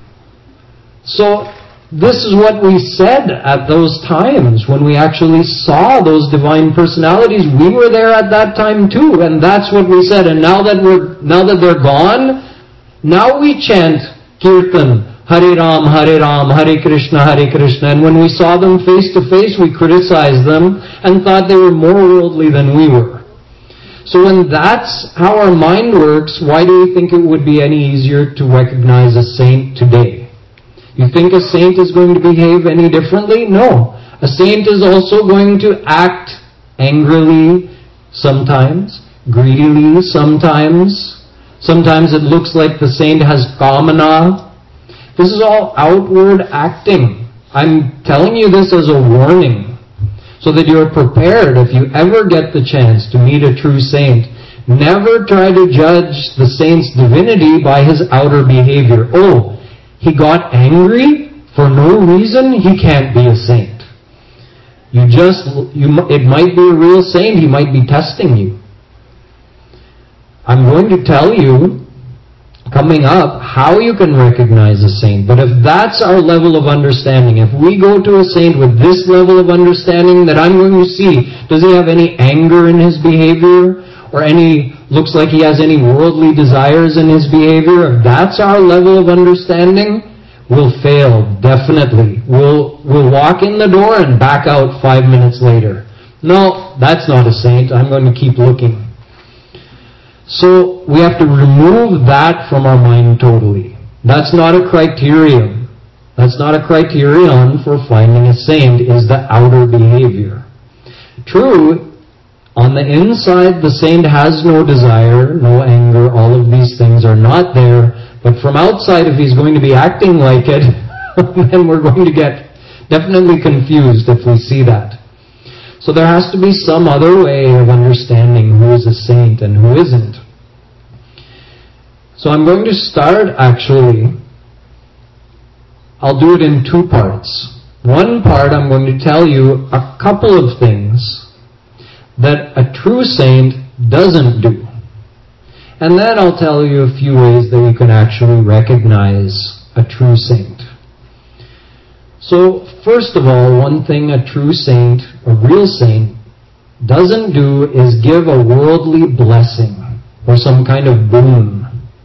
So this is what we said at those times when we actually saw those divine personalities. We were there at that time too, and that's what we said. And now that they're gone, now we chant Kirtan, Hare Ram, Hare Krishna, and when we saw them face to face, we criticized them and thought they were more worldly than we were. So when that's how our mind works, why do you think it would be any easier to recognize a saint today? You think a saint is going to behave any differently? No. A saint is also going to act angrily sometimes, greedily sometimes. Sometimes it looks like the saint has kamana. This is all outward acting. I'm telling you this as a warning, so that you're prepared if you ever get the chance to meet a true saint. Never try to judge the saint's divinity by his outer behavior. Oh, he got angry for no reason? He can't be a saint. It might be a real saint. He might be testing you. I'm going to tell you coming up how you can recognize a saint. But if that's our level of understanding, if we go to a saint with this level of understanding, that I'm going to see, does he have any anger in his behavior? Or looks like he has any worldly desires in his behavior? If that's our level of understanding, we'll fail, definitely. We'll walk in the door and back out 5 minutes later. No, that's not a saint. I'm going to keep looking. So we have to remove that from our mind totally. That's not a criterion. That's not a criterion for finding a saint, is the outer behavior. True, on the inside the saint has no desire, no anger, all of these things are not there. But from outside, if he's going to be acting like it, then we're going to get definitely confused if we see that. So there has to be some other way of understanding who is a saint and who isn't. So I'm going to start actually, I'll do it in two parts. One part I'm going to tell you a couple of things that a true saint doesn't do. And then I'll tell you a few ways that you can actually recognize a true saint. So first of all, one thing a true saint, a real saint, doesn't do is give a worldly blessing or some kind of boon.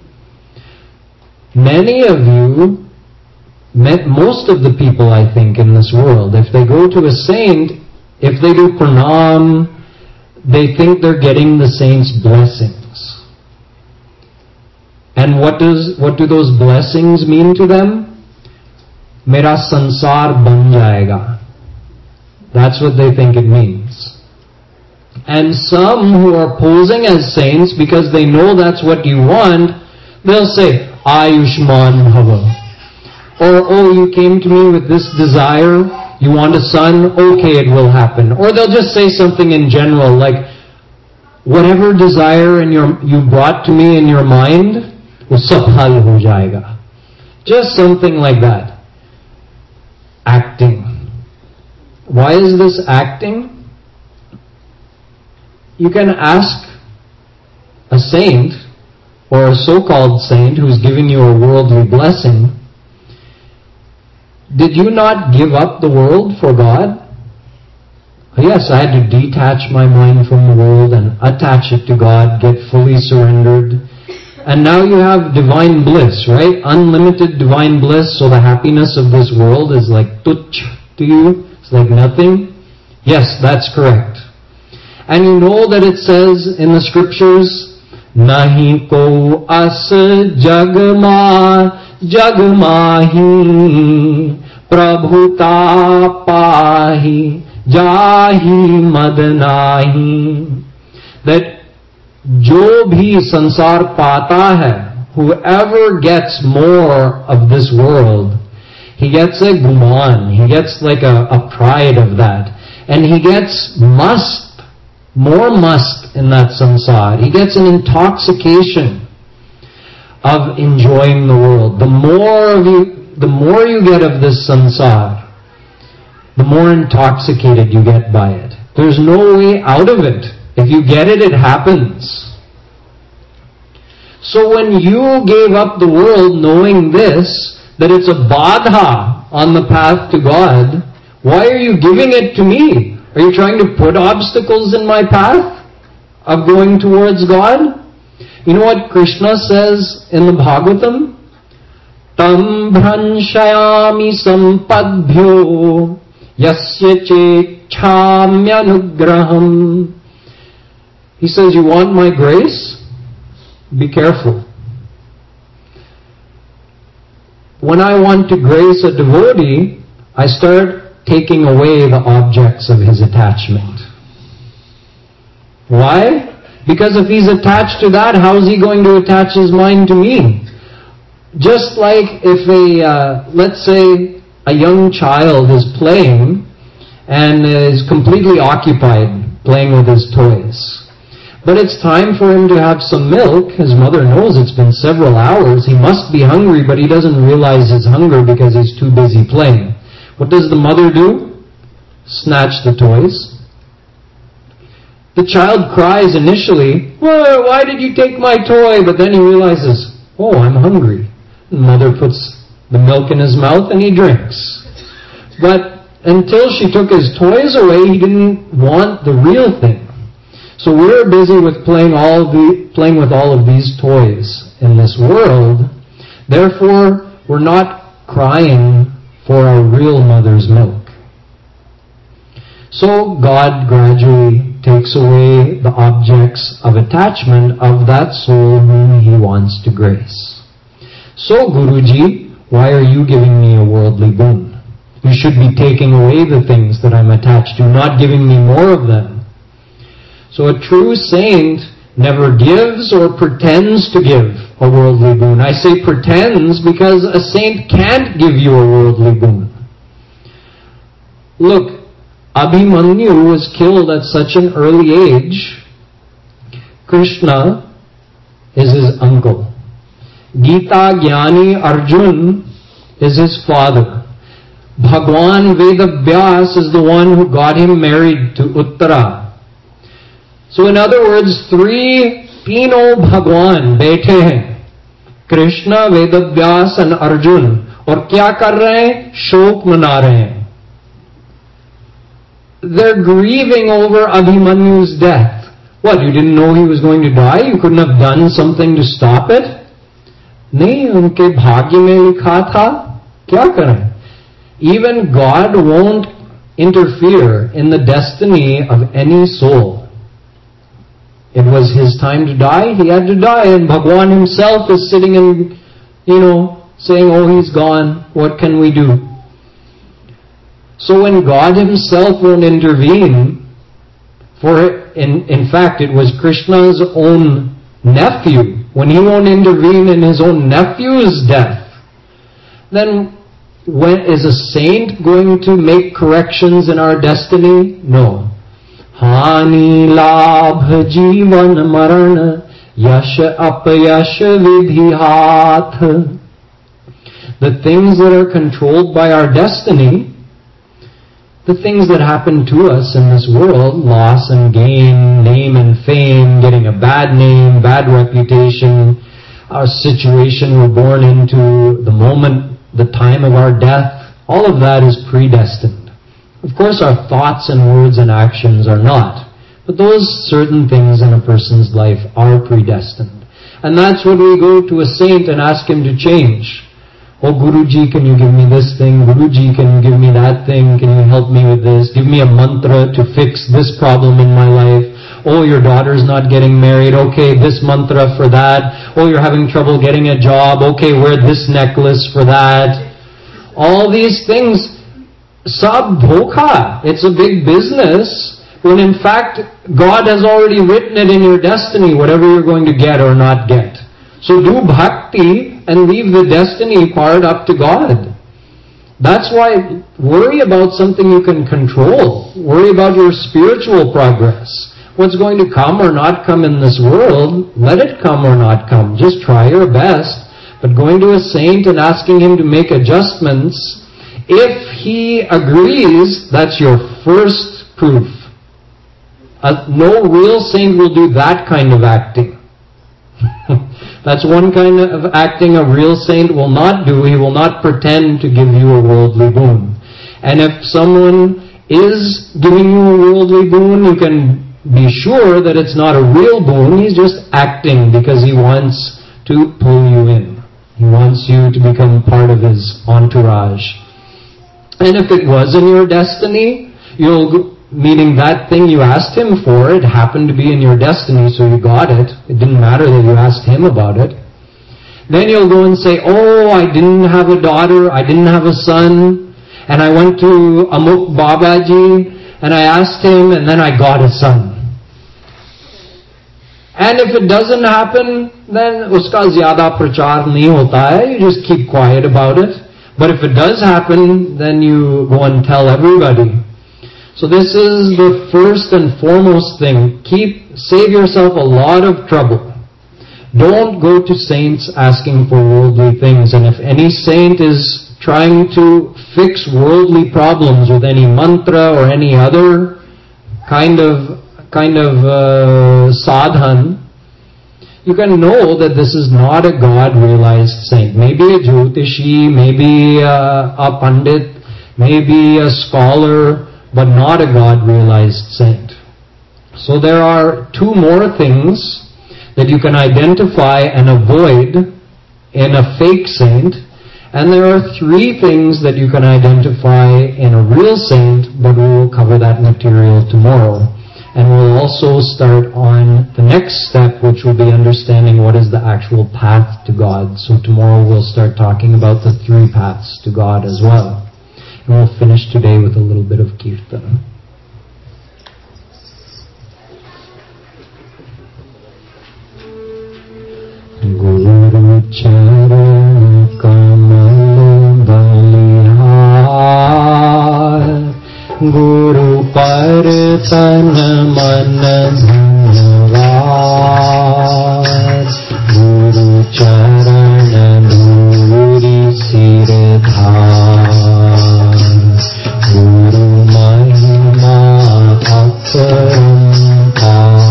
Many of you, most of the people I think in this world, if they go to a saint, if they do pranam, they think they're getting the saint's blessings. And what do those blessings mean to them? Mera sansar ban jayega. That's what they think it means. And some who are posing as saints because they know that's what you want, they'll say, Ayushman Bhava. Or, oh, you came to me with this desire, you want a son, okay, it will happen. Or they'll just say something in general like, whatever desire you brought to me in your mind, wo sab hal ho jayega. Just something like that. Acting. Why is this acting? You can ask a saint, or a so-called saint who's giving you a worldly blessing, did you not give up the world for God? Yes, I had to detach my mind from the world and attach it to God, get fully surrendered. And now you have divine bliss, right? Unlimited divine bliss, so the happiness of this world is like tuch to you. It's like nothing. Yes, that's correct. And you know that it says in the scriptures, Nahi ko as jag mahi prabhuta pahi jahi madnahi. That jo bhi sansar pata hai, whoever gets more of this world, he gets a guman, he gets like a pride of that. And he gets more must in that samsara. He gets an intoxication of enjoying the world. The more you get of this samsara, the more intoxicated you get by it. There's no way out of it. If you get it, it happens. So when you gave up the world knowing this, that it's a badha on the path to God, why are you giving it to me? Are you trying to put obstacles in my path of going towards God? You know what Krishna says in the Bhagavatam? tam bhranshayami sampadbhyo yasya chechamyanugraham. He says, you want my grace? Be careful. When I want to grace a devotee, I start taking away the objects of his attachment. Why? Because if he's attached to that, how is he going to attach his mind to me? Just like if let's say a young child is playing and is completely occupied playing with his toys. But it's time for him to have some milk. His mother knows it's been several hours. He must be hungry, but he doesn't realize his hunger because he's too busy playing. What does the mother do? Snatch the toys. The child cries initially, "Whoa, why did you take my toy?" But then he realizes, "Oh, I'm hungry." The mother puts the milk in his mouth and he drinks. But until she took his toys away, he didn't want the real thing. So we're busy with playing with all of these toys in this world. Therefore, we're not crying for our real mother's milk. So God gradually takes away the objects of attachment of that soul whom He wants to grace. So Guruji, why are you giving me a worldly boon? You should be taking away the things that I'm attached to, not giving me more of them. So a true saint never gives or pretends to give a worldly boon. I say pretends because a saint can't give you a worldly boon. Look, Abhimanyu was killed at such an early age. Krishna is his uncle. Gita Jnani Arjun is his father. Bhagwan Vedavyas is the one who got him married to Uttara. So in other words, three Tino Bhagwan बैठे हैं, Krishna, Vedavyas and Arjun, और क्या कर रहे हैं? शोक मना रहे हैं. They're grieving over Abhimanyu's death. What, you didn't know he was going to die? You couldn't have done something to stop it? नहीं, उनके भाग्य में लिखा था, क्या करें? Even God won't interfere in the destiny of any soul. It was his time to die, he had to die, and Bhagwan himself is sitting and, saying, oh, he's gone, what can we do? So when God himself won't intervene, in fact, it was Krishna's own nephew, when he won't intervene in his own nephew's death, then is a saint going to make corrections in our destiny? No. Hani labh jivan maran yash apayash vidhi hath. The things that are controlled by our destiny, the things that happen to us in this world, loss and gain, name and fame, getting a bad name, bad reputation, our situation we're born into, the moment, the time of our death, all of that is predestined. Of course, our thoughts and words and actions are not, but those certain things in a person's life are predestined. And that's when we go to a saint and ask him to change. Oh, Guruji, can you give me this thing? Guruji, can you give me that thing? Can you help me with this? Give me a mantra to fix this problem in my life. Oh, your daughter's not getting married. Okay, this mantra for that. Oh, you're having trouble getting a job. Okay, wear this necklace for that. All these things, sab dhokha. It's a big business when in fact God has already written it in your destiny, whatever you're going to get or not get. So do bhakti and leave the destiny part up to God. That's why worry about something you can control. Worry about your spiritual progress. What's going to come or not come in this world, let it come or not come. Just try your best. But going to a saint and asking him to make adjustments, if he agrees, that's your first proof. No real saint will do that kind of acting. That's one kind of acting a real saint will not do. He will not pretend to give you a worldly boon. And if someone is giving you a worldly boon, you can be sure that it's not a real boon. He's just acting because he wants to pull you in. He wants you to become part of His entourage. And if it was in your destiny, meaning that thing you asked Him for, it happened to be in your destiny, so you got it. It didn't matter that you asked Him about it. Then you'll go and say, oh, I didn't have a daughter, I didn't have a son, and I went to Amuk Babaji, and I asked him, and then I got a son. And if it doesn't happen, then uska zyada prachar nahi hota hai, you just keep quiet about it. But if it does happen, then you go and tell everybody. So this is the first and foremost thing. Save yourself a lot of trouble. Don't go to saints asking for worldly things. And if any saint is trying to fix worldly problems with any mantra or any other kind of sadhan, you can know that this is not a God-realized saint. Maybe a Jyotishi, maybe a Pandit, maybe a scholar, but not a God-realized saint. So there are two more things that you can identify and avoid in a fake saint, and there are three things that you can identify in a real saint, but we will cover that material tomorrow. And we'll also start on the next step, which will be understanding what is the actual path to God. So tomorrow we'll start talking about the three paths to God as well. And we'll finish today with a little bit of kirtan. Guru Charan Kamal Balihar, Guru Par Tan Man Dhanvar, Guru Charan Dhuri Sirdhar, Guru Mahima Aparampa.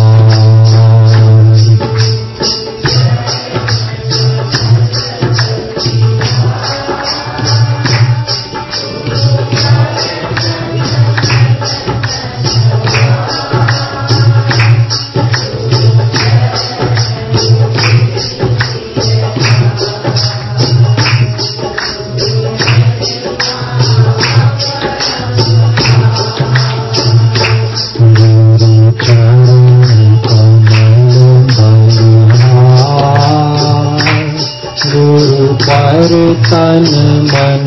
Tan Man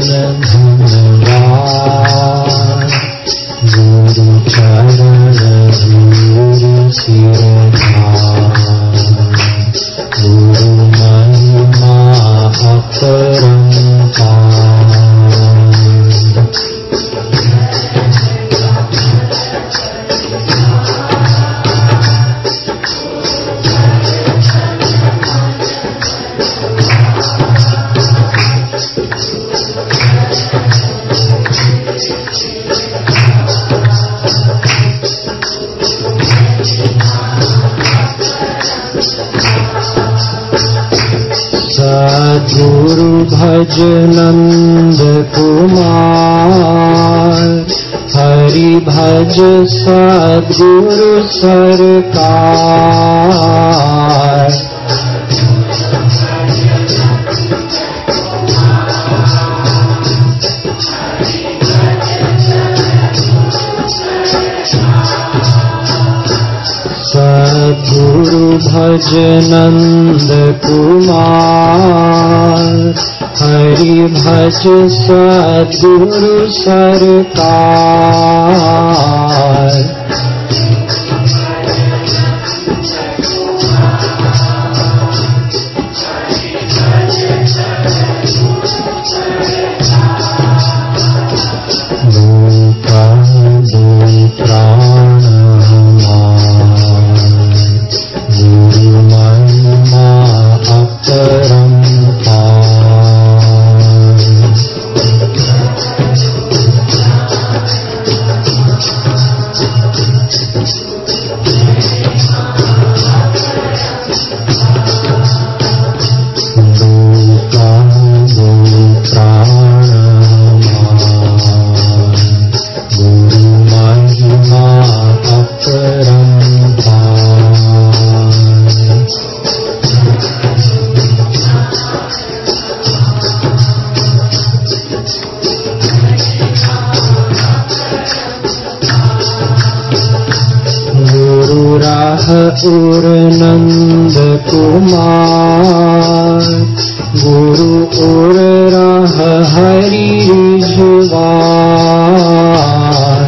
Dhanvar, Guru Charan Dhuri Sirdhar, Guru Mahima Aparampa. Sadguru Bhaj Nand Kumar, Hari Bhaj Sadguru Sarkar. Sadguru Bhaj Nand Kumar, Hari Bhaj Sadguru Sarkar. और नंद कुमार, गुरु और राह हरि रिझवार।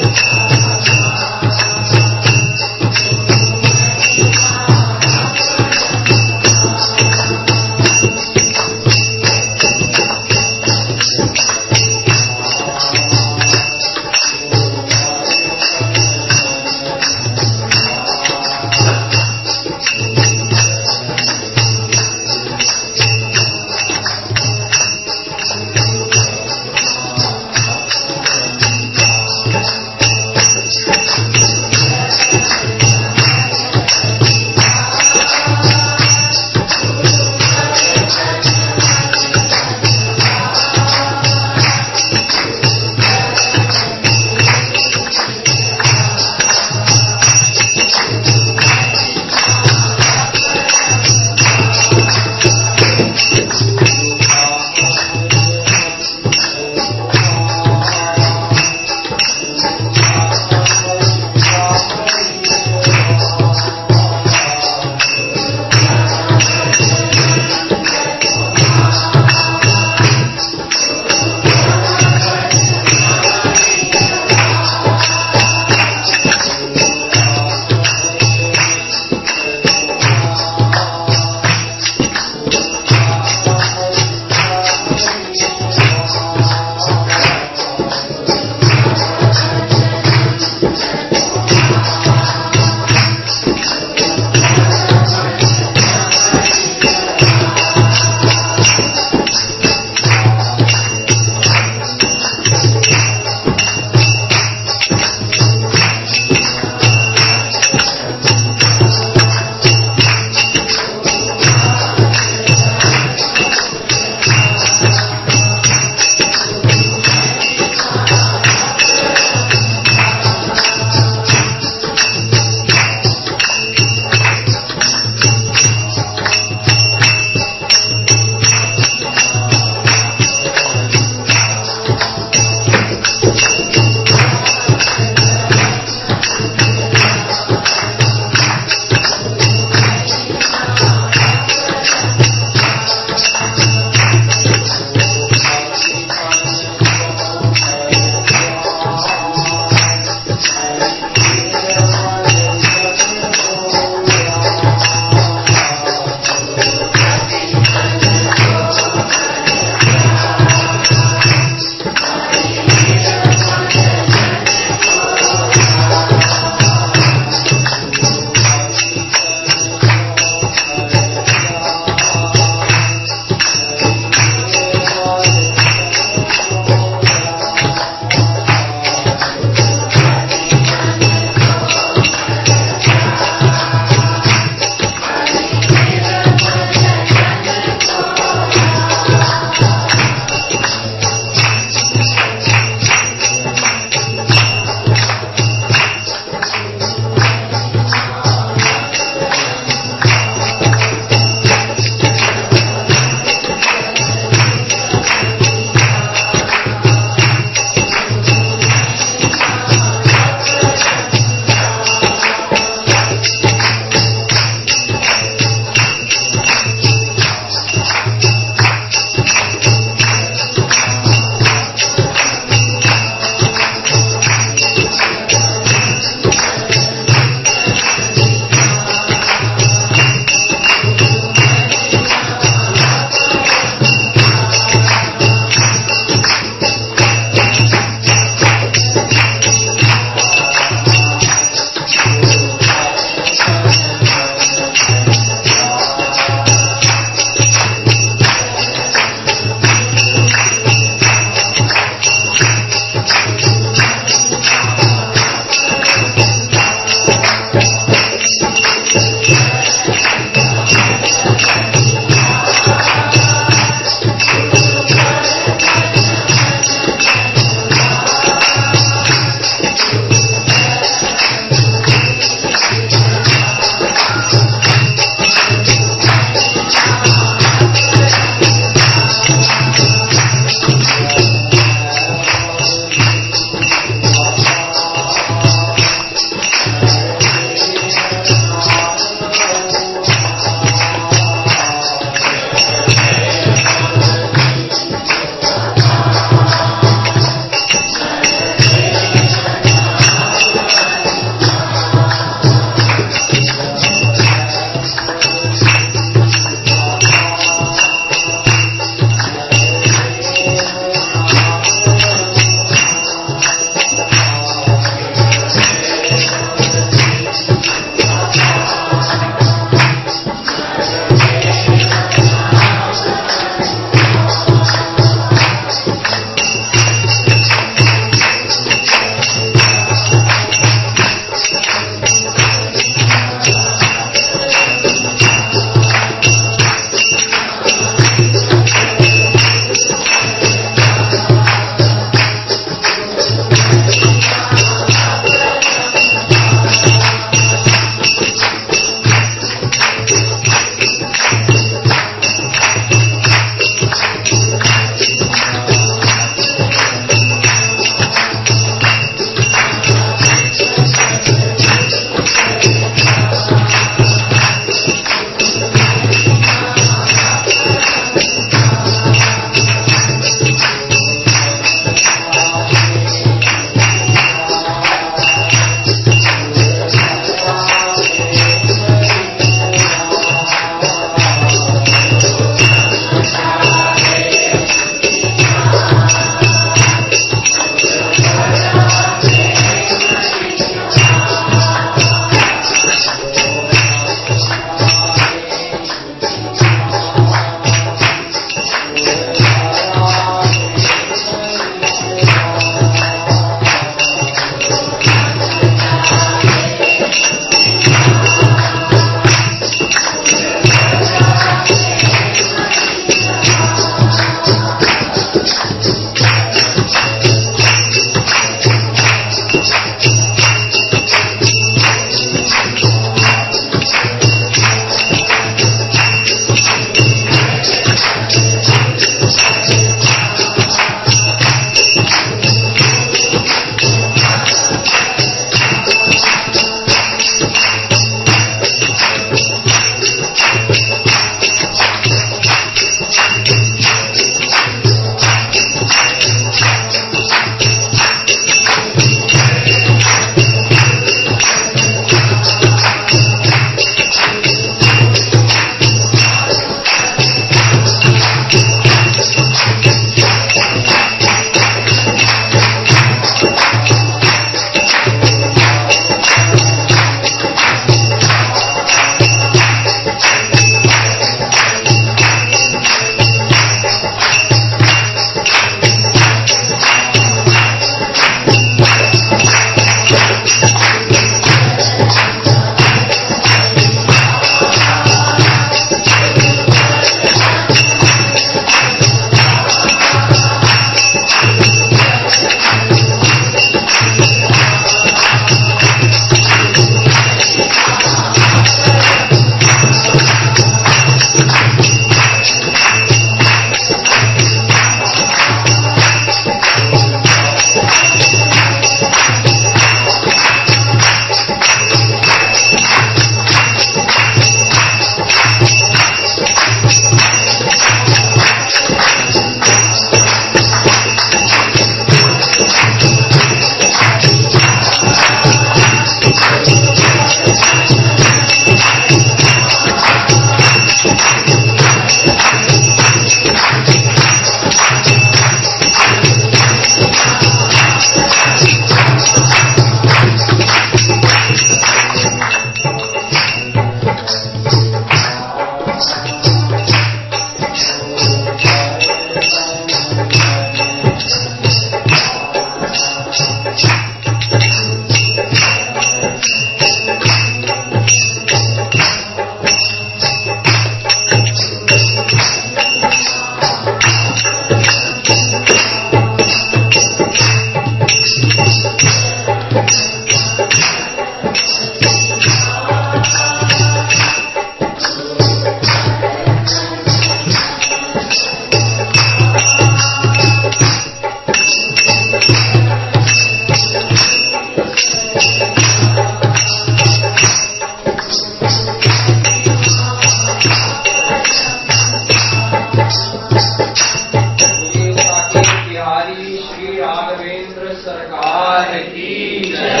की जय।